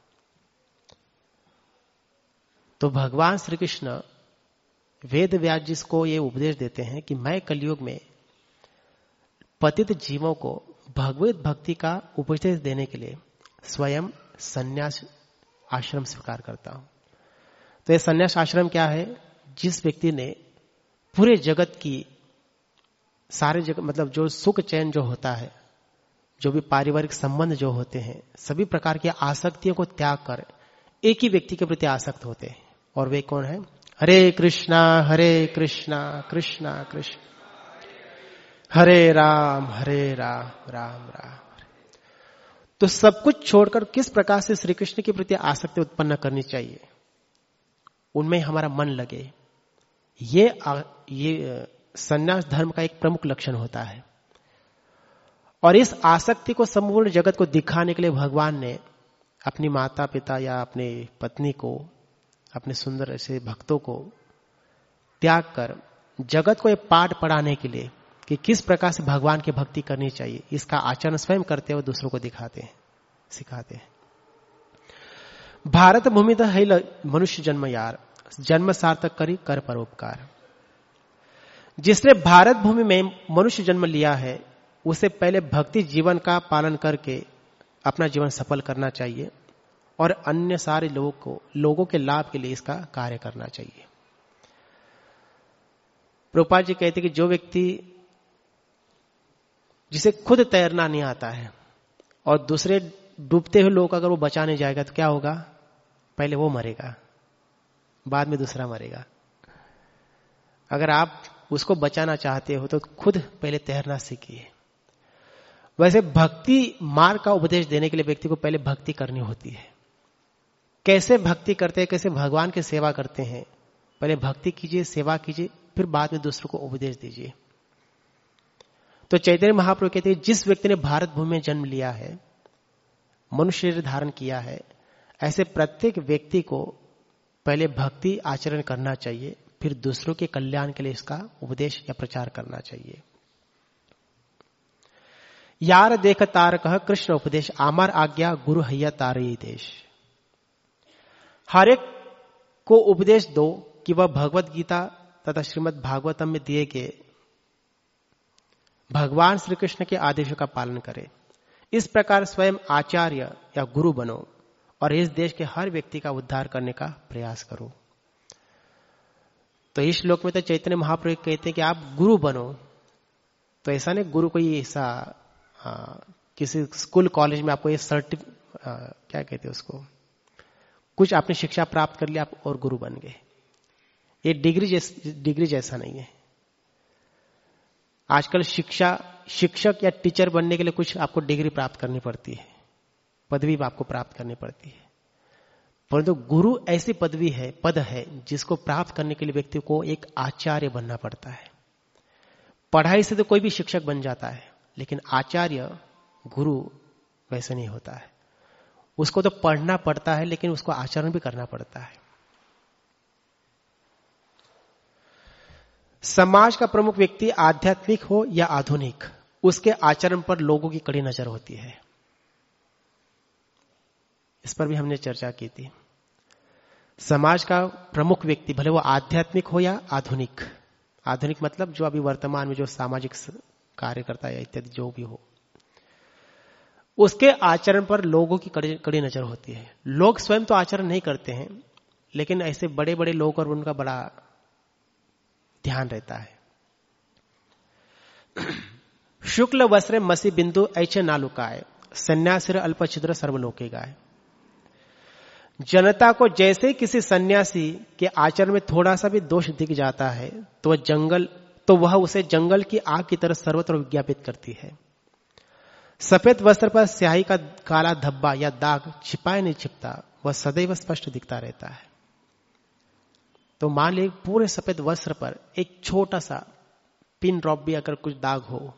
तो भगवान श्री कृष्ण वेद व्यास जी को यह उपदेश देते हैं कि मैं कलियुग में पतित जीवों को भगवत भक्ति का उपदेश देने के लिए स्वयं संन्यास आश्रम स्वीकार करता हूं। तो यह संन्यास आश्रम क्या है? जिस व्यक्ति ने पूरे जगत की सारे जगत मतलब जो सुख चैन जो होता है, जो भी पारिवारिक संबंध जो होते हैं, सभी प्रकार की आसक्तियों को त्याग कर एक ही व्यक्ति के प्रति आसक्त होते हैं। और वे कौन है? हरे कृष्णा कृष्णा कृष्ण हरे राम राम राम हरे। तो सब कुछ छोड़कर किस प्रकार से श्री कृष्ण के प्रति आसक्ति उत्पन्न करनी चाहिए, उनमें हमारा मन लगे, ये संन्यास धर्म का एक प्रमुख लक्षण होता है। और इस आसक्ति को संपूर्ण जगत को दिखाने के लिए भगवान ने अपनी माता पिता या अपने पत्नी को, अपने सुंदर ऐसे भक्तों को त्याग कर जगत को एक पाठ पढ़ाने के लिए कि किस प्रकार से भगवान की भक्ति करनी चाहिए, इसका आचरण स्वयं करते हुए दूसरों को दिखाते हैं, सिखाते हैं। भारत भूमि तो है मनुष्य जन्म यार, जन्म सार्थक करी कर परोपकार। जिसने भारत भूमि में मनुष्य जन्म लिया है उसे पहले भक्ति जीवन का पालन करके अपना जीवन सफल करना चाहिए और अन्य सारे लोगों के लाभ के लिए इसका कार्य करना चाहिए। प्रभुपाद जी कहते कि जो व्यक्ति जिसे खुद तैरना नहीं आता है और दूसरे डूबते हुए लोग अगर वो बचाने जाएगा तो क्या होगा? पहले वो मरेगा, बाद में दूसरा मरेगा। अगर आप उसको बचाना चाहते हो तो खुद पहले तैरना सीखिए। वैसे भक्ति मार्ग का उपदेश देने के लिए व्यक्ति को पहले भक्ति करनी होती है। कैसे भक्ति करते हैं, कैसे भगवान की सेवा करते हैं, पहले भक्ति कीजिए, सेवा कीजिए, फिर बाद में दूसरों को उपदेश दीजिए। तो चैतन्य महाप्रभु कहते हैं जिस व्यक्ति ने भारत भूमि में जन्म लिया है, मनुष्य शरीर धारण किया है, ऐसे प्रत्येक व्यक्ति को पहले भक्ति आचरण करना चाहिए, फिर दूसरों के कल्याण के लिए इसका उपदेश या प्रचार करना चाहिए। यार देख तार कह कृष्ण उपदेश, आमार आज्ञा गुरु हैया तारई देश। हर एक को उपदेश दो कि वह भगवत गीता तथा श्रीमद् भागवतम में दिए गए भगवान श्री कृष्ण के आदेशों का पालन करे। इस प्रकार स्वयं आचार्य या गुरु बनो और इस देश के हर व्यक्ति का उद्धार करने का प्रयास करो। तो इस श्लोक में तो चैतन्य महाप्रभु कहते हैं कि आप गुरु बनो। तो ऐसा नहीं गुरु कोई ऐसा किसी स्कूल कॉलेज में आपको ये क्या कहते हैं उसको, कुछ आपने शिक्षा प्राप्त कर लिया आप और गुरु बन गए, ये डिग्री जैसा नहीं है। आजकल शिक्षक या टीचर बनने के लिए कुछ आपको डिग्री प्राप्त करनी पड़ती है, पदवी आपको प्राप्त करनी पड़ती है। परंतु गुरु ऐसी पद है जिसको प्राप्त करने के लिए व्यक्ति को एक आचार्य बनना पड़ता है। पढ़ाई से तो कोई भी शिक्षक बन जाता है, लेकिन आचार्य गुरु वैसे नहीं होता है। उसको तो पढ़ना पड़ता है, लेकिन उसको आचरण भी करना पड़ता है। समाज का प्रमुख व्यक्ति आध्यात्मिक हो या आधुनिक, उसके आचरण पर लोगों की कड़ी नजर होती है। इस पर भी हमने चर्चा की थी। समाज का प्रमुख व्यक्ति भले वो आध्यात्मिक हो या आधुनिक, आधुनिक मतलब जो अभी वर्तमान में जो सामाजिक कार्य करता है इत्यादि जो भी हो, उसके आचरण पर लोगों की कड़ी नजर होती है। लोग स्वयं तो आचरण नहीं करते हैं, लेकिन ऐसे बड़े बड़े लोग और उनका बड़ा ध्यान रहता है। शुक्ल वस्त्र मसी बिंदु ऐचे नालुकाय, सन्यासिर अल्प छिद्र सर्वलोके गाय। जनता को जैसे किसी सन्यासी के आचरण में थोड़ा सा भी दोष दिख जाता है तो वह उसे जंगल की आग की तरह सर्वत्र विज्ञापित करती है। सफेद वस्त्र पर स्याही का काला धब्बा या दाग छिपाए नहीं छिपता, वह सदैव स्पष्ट दिखता रहता है। तो मान लीजिए पूरे सफेद वस्त्र पर एक छोटा सा पिन ड्रॉप भी अगर कुछ दाग हो,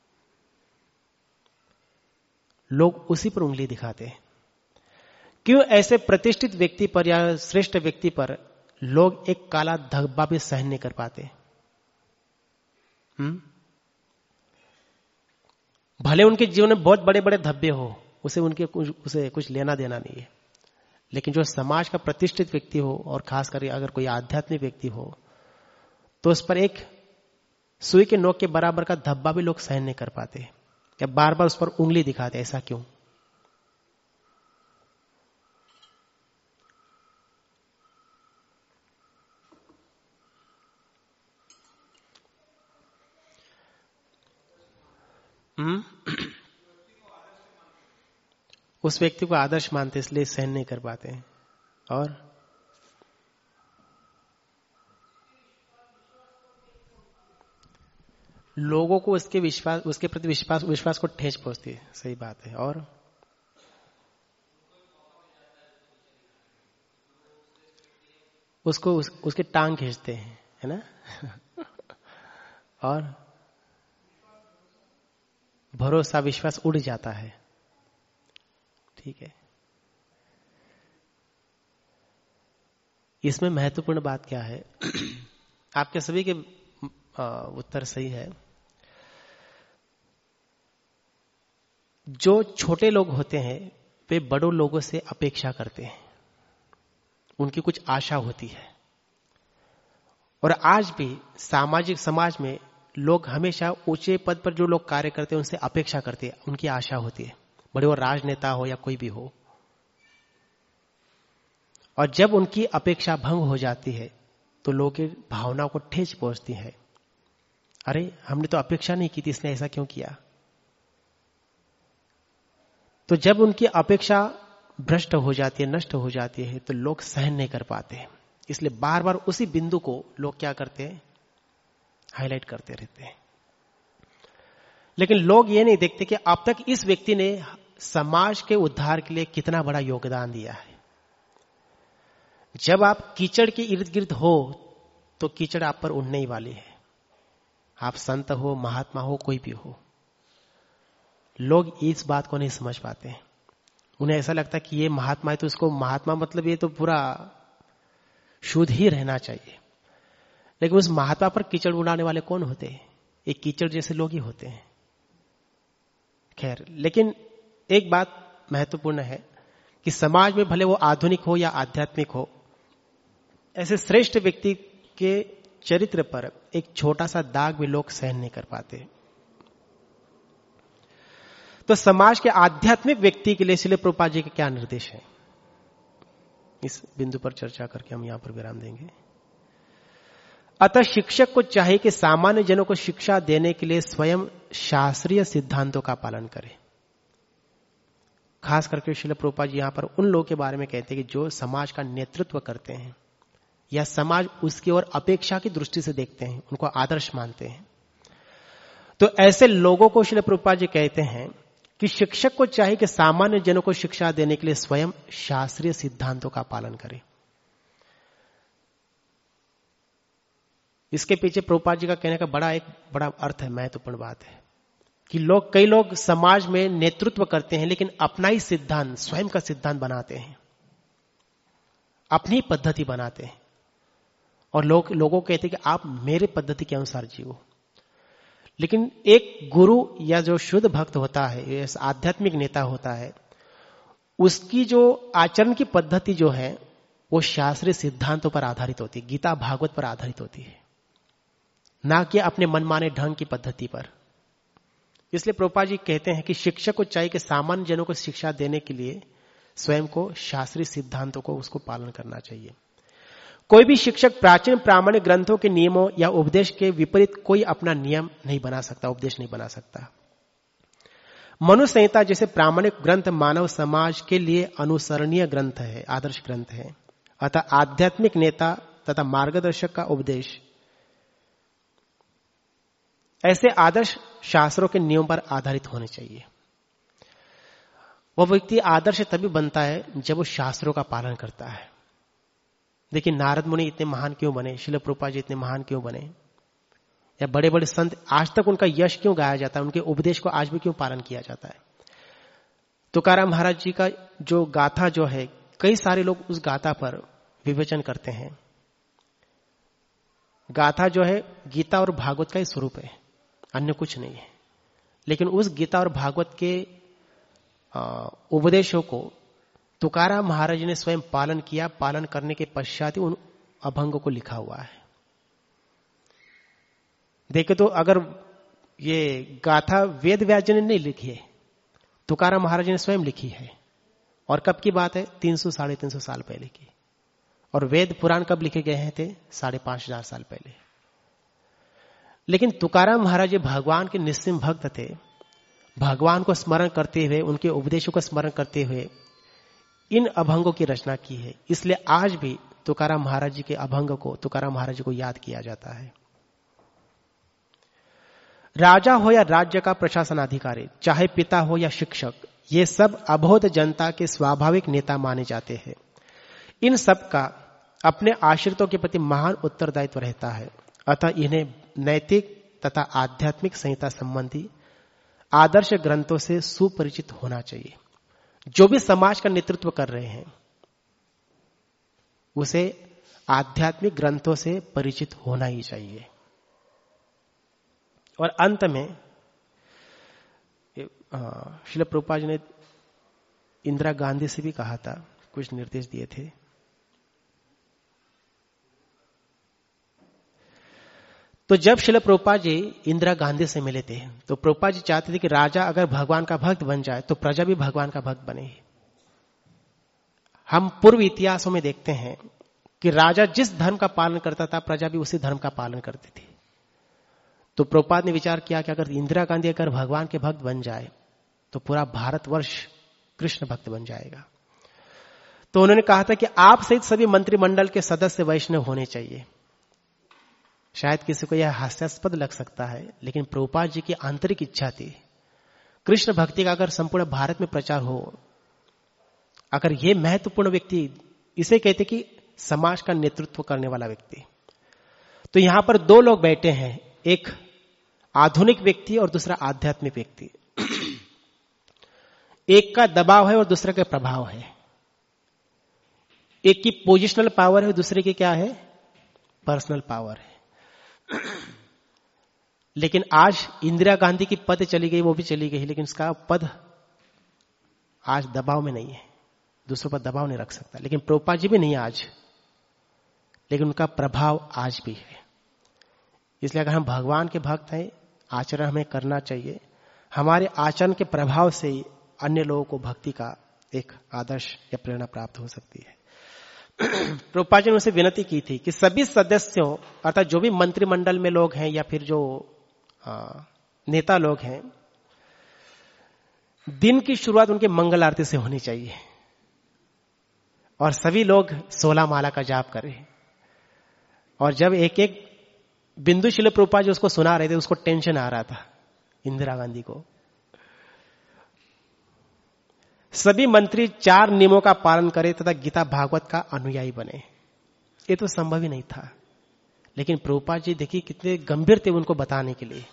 लोग उसी पर उंगली दिखाते हैं। क्यों ऐसे प्रतिष्ठित व्यक्ति पर या श्रेष्ठ व्यक्ति पर लोग एक काला धब्बा भी सहन नहीं कर पाते? भले उनके जीवन में बहुत बड़े बड़े धब्बे हो, उसे कुछ लेना देना नहीं है, लेकिन जो समाज का प्रतिष्ठित व्यक्ति हो और खास करके अगर कोई आध्यात्मिक व्यक्ति हो, तो उस पर एक सुई के नोक के बराबर का धब्बा भी लोग सहन नहीं कर पाते या बार बार उस पर उंगली दिखाते। ऐसा क्यों? उस व्यक्ति को आदर्श मानते इसलिए सहन नहीं कर पाते हैं। और लोगों को उसके प्रति विश्वास को ठेस पहुंचती है। सही बात है। और उसके टांग खींचते हैं, है ना? और भरोसा विश्वास उड़ जाता है। ठीक है। इसमें महत्वपूर्ण बात क्या है? आपके सभी के उत्तर सही है। जो छोटे लोग होते हैं वे बड़ों लोगों से अपेक्षा करते हैं, उनकी कुछ आशा होती है। और आज भी सामाजिक समाज में लोग हमेशा ऊंचे पद पर जो लोग कार्य करते हैं उनसे अपेक्षा करते हैं, उनकी आशा होती है, बड़े वो राजनेता हो या कोई भी हो। और जब उनकी अपेक्षा भंग हो जाती है तो लोगों की भावनाओं को ठेस पहुंचती है। अरे हमने तो अपेक्षा नहीं की थी, इसने ऐसा क्यों किया? तो जब उनकी अपेक्षा भ्रष्ट हो जाती है, नष्ट हो जाती है, तो लोग सहन नहीं कर पाते। इसलिए बार बार उसी बिंदु को लोग क्या करते हैं? हाईलाइट करते रहते हैं। लेकिन लोग ये नहीं देखते कि अब तक इस व्यक्ति ने समाज के उद्धार के लिए कितना बड़ा योगदान दिया है। जब आप कीचड़ के इर्द गिर्द हो तो कीचड़ आप पर उड़ने ही वाली है। आप संत हो, महात्मा हो, कोई भी हो, लोग इस बात को नहीं समझ पाते हैं। उन्हें ऐसा लगता है कि ये महात्मा है तो उसको महात्मा मतलब ये तो पूरा शुद्ध ही रहना चाहिए। लेकिन उस महात्मा पर कीचड़ उड़ाने वाले कौन होते हैं? एक कीचड़ जैसे लोग ही होते हैं। खैर, लेकिन एक बात महत्वपूर्ण है कि समाज में भले वो आधुनिक हो या आध्यात्मिक हो, ऐसे श्रेष्ठ व्यक्ति के चरित्र पर एक छोटा सा दाग भी लोग सहन नहीं कर पाते। तो समाज के आध्यात्मिक व्यक्ति के लिए श्रील प्रभुपाद जी के क्या निर्देश है, इस बिंदु पर चर्चा करके हम यहां पर विराम देंगे। अतः शिक्षक को चाहिए कि सामान्य जनों को शिक्षा देने के लिए स्वयं शास्त्रीय सिद्धांतों का पालन करे। खास करके श्रील प्रभुपाद जी यहां पर उन लोगों के बारे में कहते हैं कि जो समाज का नेतृत्व करते हैं या समाज उसकी ओर अपेक्षा की दृष्टि से देखते हैं, उनको आदर्श मानते हैं। तो ऐसे लोगों को श्रील प्रभुपाद जी कहते हैं कि शिक्षक को चाहिए कि सामान्य जनों को शिक्षा देने के लिए स्वयं शास्त्रीय सिद्धांतों का पालन करे। इसके पीछे प्रभुपाद जी का कहने का बड़ा अर्थ है, महत्वपूर्ण बात है कि कई लोग समाज में नेतृत्व करते हैं लेकिन अपना ही सिद्धांत, स्वयं का सिद्धांत बनाते हैं, अपनी पद्धति बनाते हैं और लोगों कहते हैं कि आप मेरे पद्धति के अनुसार जियो। लेकिन एक गुरु या जो शुद्ध भक्त होता है, आध्यात्मिक नेता होता है, उसकी जो आचरण की पद्धति जो है वो शास्त्रीय सिद्धांतों पर आधारित होती है, गीता भागवत पर आधारित होती है, ना कि अपने मनमाने ढंग की पद्धति पर। इसलिए प्रभुपाद जी कहते हैं कि शिक्षक को चाहिए कि सामान्य जनों को शिक्षा देने के लिए स्वयं को शास्त्रीय सिद्धांतों को उसको पालन करना चाहिए। कोई भी शिक्षक प्राचीन प्रामाणिक ग्रंथों के नियमों या उपदेश के विपरीत कोई अपना नियम नहीं बना सकता, उपदेश नहीं बना सकता। मनु संहिता जैसे प्रामाणिक ग्रंथ मानव समाज के लिए अनुसरणीय ग्रंथ है, आदर्श ग्रंथ है। अतः आध्यात्मिक नेता तथा मार्गदर्शक का उपदेश ऐसे आदर्श शास्त्रों के नियम पर आधारित होने चाहिए। वह व्यक्ति आदर्श तभी बनता है जब वो शास्त्रों का पालन करता है। देखिए नारद मुनि इतने महान क्यों बने, श्रील प्रभुपाद जी इतने महान क्यों बने, या बड़े बड़े संत आज तक उनका यश क्यों गाया जाता है, उनके उपदेश को आज भी क्यों पालन किया जाता है। तुकाराम महाराज जी का जो गाथा जो है, कई सारे लोग उस गाथा पर विवेचन करते हैं। गाथा जो है गीता और भागवत का ही स्वरूप है, अन्य कुछ नहीं है। लेकिन उस गीता और भागवत के उपदेशों को तुकाराम महाराज ने स्वयं पालन किया। पालन करने के पश्चात ही उन अभंगों को लिखा हुआ है। देखे तो अगर ये गाथा वेद व्यास जी ने नहीं लिखी है, तुकाराम महाराज ने स्वयं लिखी है। और कब की बात है? 300-350 साल पहले की। और वेद पुराण कब लिखे गए हैं थे? 5,500 साल पहले। लेकिन तुकाराम महाराज जी भगवान के निस्सिम भक्त थे। भगवान को स्मरण करते हुए, उनके उपदेशों को स्मरण करते हुए इन अभंगों की रचना की है। इसलिए आज भी तुकाराम महाराज जी के अभंग को, तुकाराम महाराज जी को याद किया जाता है। राजा हो या राज्य का प्रशासन अधिकारी, चाहे पिता हो या शिक्षक, ये सब अबोध जनता के स्वाभाविक नेता माने जाते हैं। इन सब का अपने आश्रितों के प्रति महान उत्तरदायित्व रहता है। अतः इन्हें नैतिक तथा आध्यात्मिक संहिता संबंधी आदर्श ग्रंथों से सुपरिचित होना चाहिए। जो भी समाज का नेतृत्व कर रहे हैं उसे आध्यात्मिक ग्रंथों से परिचित होना ही चाहिए। और अंत में श्रील प्रभुपाद जी ने इंदिरा गांधी से भी कहा था, कुछ निर्देश दिए थे। तो जब श्रील प्रभुपाद जी इंदिरा गांधी से मिले थे तो प्रभुपाद जी चाहते थे कि राजा अगर भगवान का भक्त बन जाए तो प्रजा भी भगवान का भक्त बने। हम पूर्व इतिहासों में देखते हैं कि राजा जिस धर्म का पालन करता था प्रजा भी उसी धर्म का पालन करती थी। तो प्रभुपाद ने विचार किया कि अगर इंदिरा गांधी अगर भगवान के भक्त बन जाए तो पूरा भारतवर्ष कृष्ण भक्त बन जाएगा। तो उन्होंने कहा था कि आप सहित सभी मंत्रिमंडल के सदस्य वैष्णव होने चाहिए। शायद किसी को यह हास्यास्पद लग सकता है, लेकिन प्रभुपाद जी की आंतरिक इच्छा थी कृष्ण भक्ति का अगर संपूर्ण भारत में प्रचार हो। अगर यह महत्वपूर्ण व्यक्ति, इसे कहते कि समाज का नेतृत्व करने वाला व्यक्ति। तो यहां पर दो लोग बैठे हैं, एक आधुनिक व्यक्ति और दूसरा आध्यात्मिक व्यक्ति। एक का दबाव है और दूसरे का प्रभाव है। एक की पोजिशनल पावर है, दूसरे की क्या है? पर्सनल पावर है। लेकिन आज इंदिरा गांधी की पद चली गई, वो भी चली गई, लेकिन उसका पद आज दबाव में नहीं है, दूसरों पर दबाव नहीं रख सकता। लेकिन प्रभुपाद जी भी नहीं आज, लेकिन उनका प्रभाव आज भी है। इसलिए अगर हम भगवान के भक्त हैं, आचरण हमें करना चाहिए। हमारे आचरण के प्रभाव से ही अन्य लोगों को भक्ति का एक आदर्श या प्रेरणा प्राप्त हो सकती है। प्रभुपाद जी ने उनसे विनती की थी कि सभी सदस्यों, अर्थात जो भी मंत्रिमंडल में लोग हैं या फिर जो नेता लोग हैं, दिन की शुरुआत उनके मंगल आरती से होनी चाहिए और सभी लोग 16 माला का जाप करें। और जब एक एक बिंदु श्रील प्रभुपाद जी उसको सुना रहे थे, उसको टेंशन आ रहा था इंदिरा गांधी को। सभी मंत्री 4 नियमों का पालन करें तथा गीता भागवत का अनुयायी बने। ये तो संभव ही नहीं था, लेकिन प्रभुपाद जी देखिए कितने गंभीर थे उनको बताने के लिए।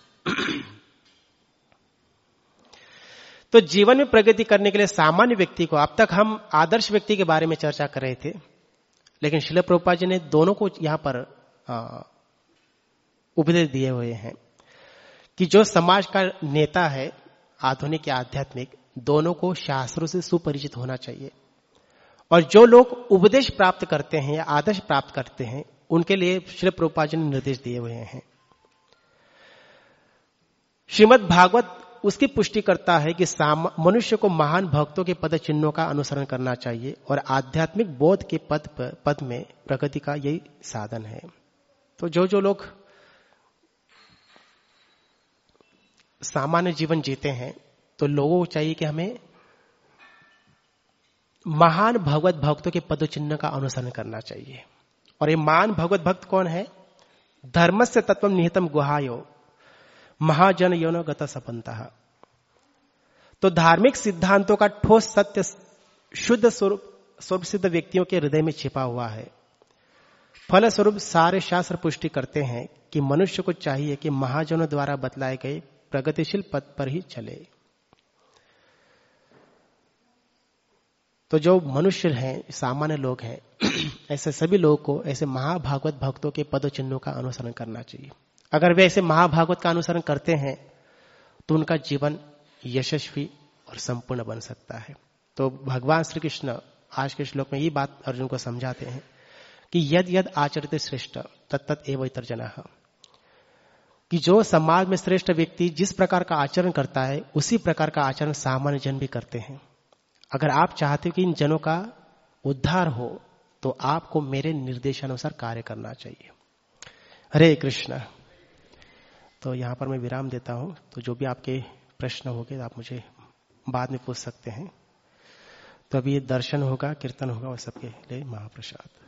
तो जीवन में प्रगति करने के लिए सामान्य व्यक्ति को, अब तक हम आदर्श व्यक्ति के बारे में चर्चा कर रहे थे, लेकिन श्रील प्रभुपाद जी ने दोनों को यहां पर उपदेश दिए हुए हैं कि जो समाज का नेता है, आधुनिक या आध्यात्मिक, दोनों को शास्त्रों से सुपरिचित होना चाहिए। और जो लोग उपदेश प्राप्त करते हैं या आदर्श प्राप्त करते हैं, उनके लिए श्री प्रभुपाद जी ने निर्देश दिए हुए हैं। श्रीमद् भागवत उसकी पुष्टि करता है कि मनुष्य को महान भक्तों के पद चिन्हों का अनुसरण करना चाहिए और आध्यात्मिक बोध के पद में प्रगति का यही साधन है। तो जो लोग सामान्य जीवन जीते हैं तो लोगों को चाहिए कि हमें महान भगवत भक्तों के पद चिन्ह का अनुसरण करना चाहिए। और ये महान भगवत भक्त कौन है? धर्मस्य तत्वम निहितम गुहायो महाजन योनो गत सपंतः। तो धार्मिक सिद्धांतों का ठोस सत्य शुद्ध स्वरूप सिद्ध व्यक्तियों के हृदय में छिपा हुआ है। फलस्वरूप सारे शास्त्र पुष्टि करते हैं कि मनुष्य को चाहिए कि महाजनों द्वारा बतलाए गए प्रगतिशील पथ पर ही चले। तो जो मनुष्य हैं, सामान्य लोग हैं, ऐसे सभी लोगों को ऐसे महाभागवत भक्तों के पद चिन्हों का अनुसरण करना चाहिए। अगर वे ऐसे महाभागवत का अनुसरण करते हैं तो उनका जीवन यशस्वी और संपूर्ण बन सकता है। तो भगवान श्री कृष्ण आज के श्लोक में ये बात अर्जुन को समझाते हैं कि यद यद आचरित श्रेष्ठ तत्तत् एव इतर जनाः, कि जो समाज में श्रेष्ठ व्यक्ति जिस प्रकार का आचरण करता है उसी प्रकार का आचरण सामान्य जन भी करते हैं। अगर आप चाहते हो कि इन जनों का उद्धार हो तो आपको मेरे निर्देशानुसार कार्य करना चाहिए। हरे कृष्ण। तो यहां पर मैं विराम देता हूं। तो जो भी आपके प्रश्न होंगे आप मुझे बाद में पूछ सकते हैं। तो अभी दर्शन होगा, कीर्तन होगा और सबके लिए महाप्रसाद।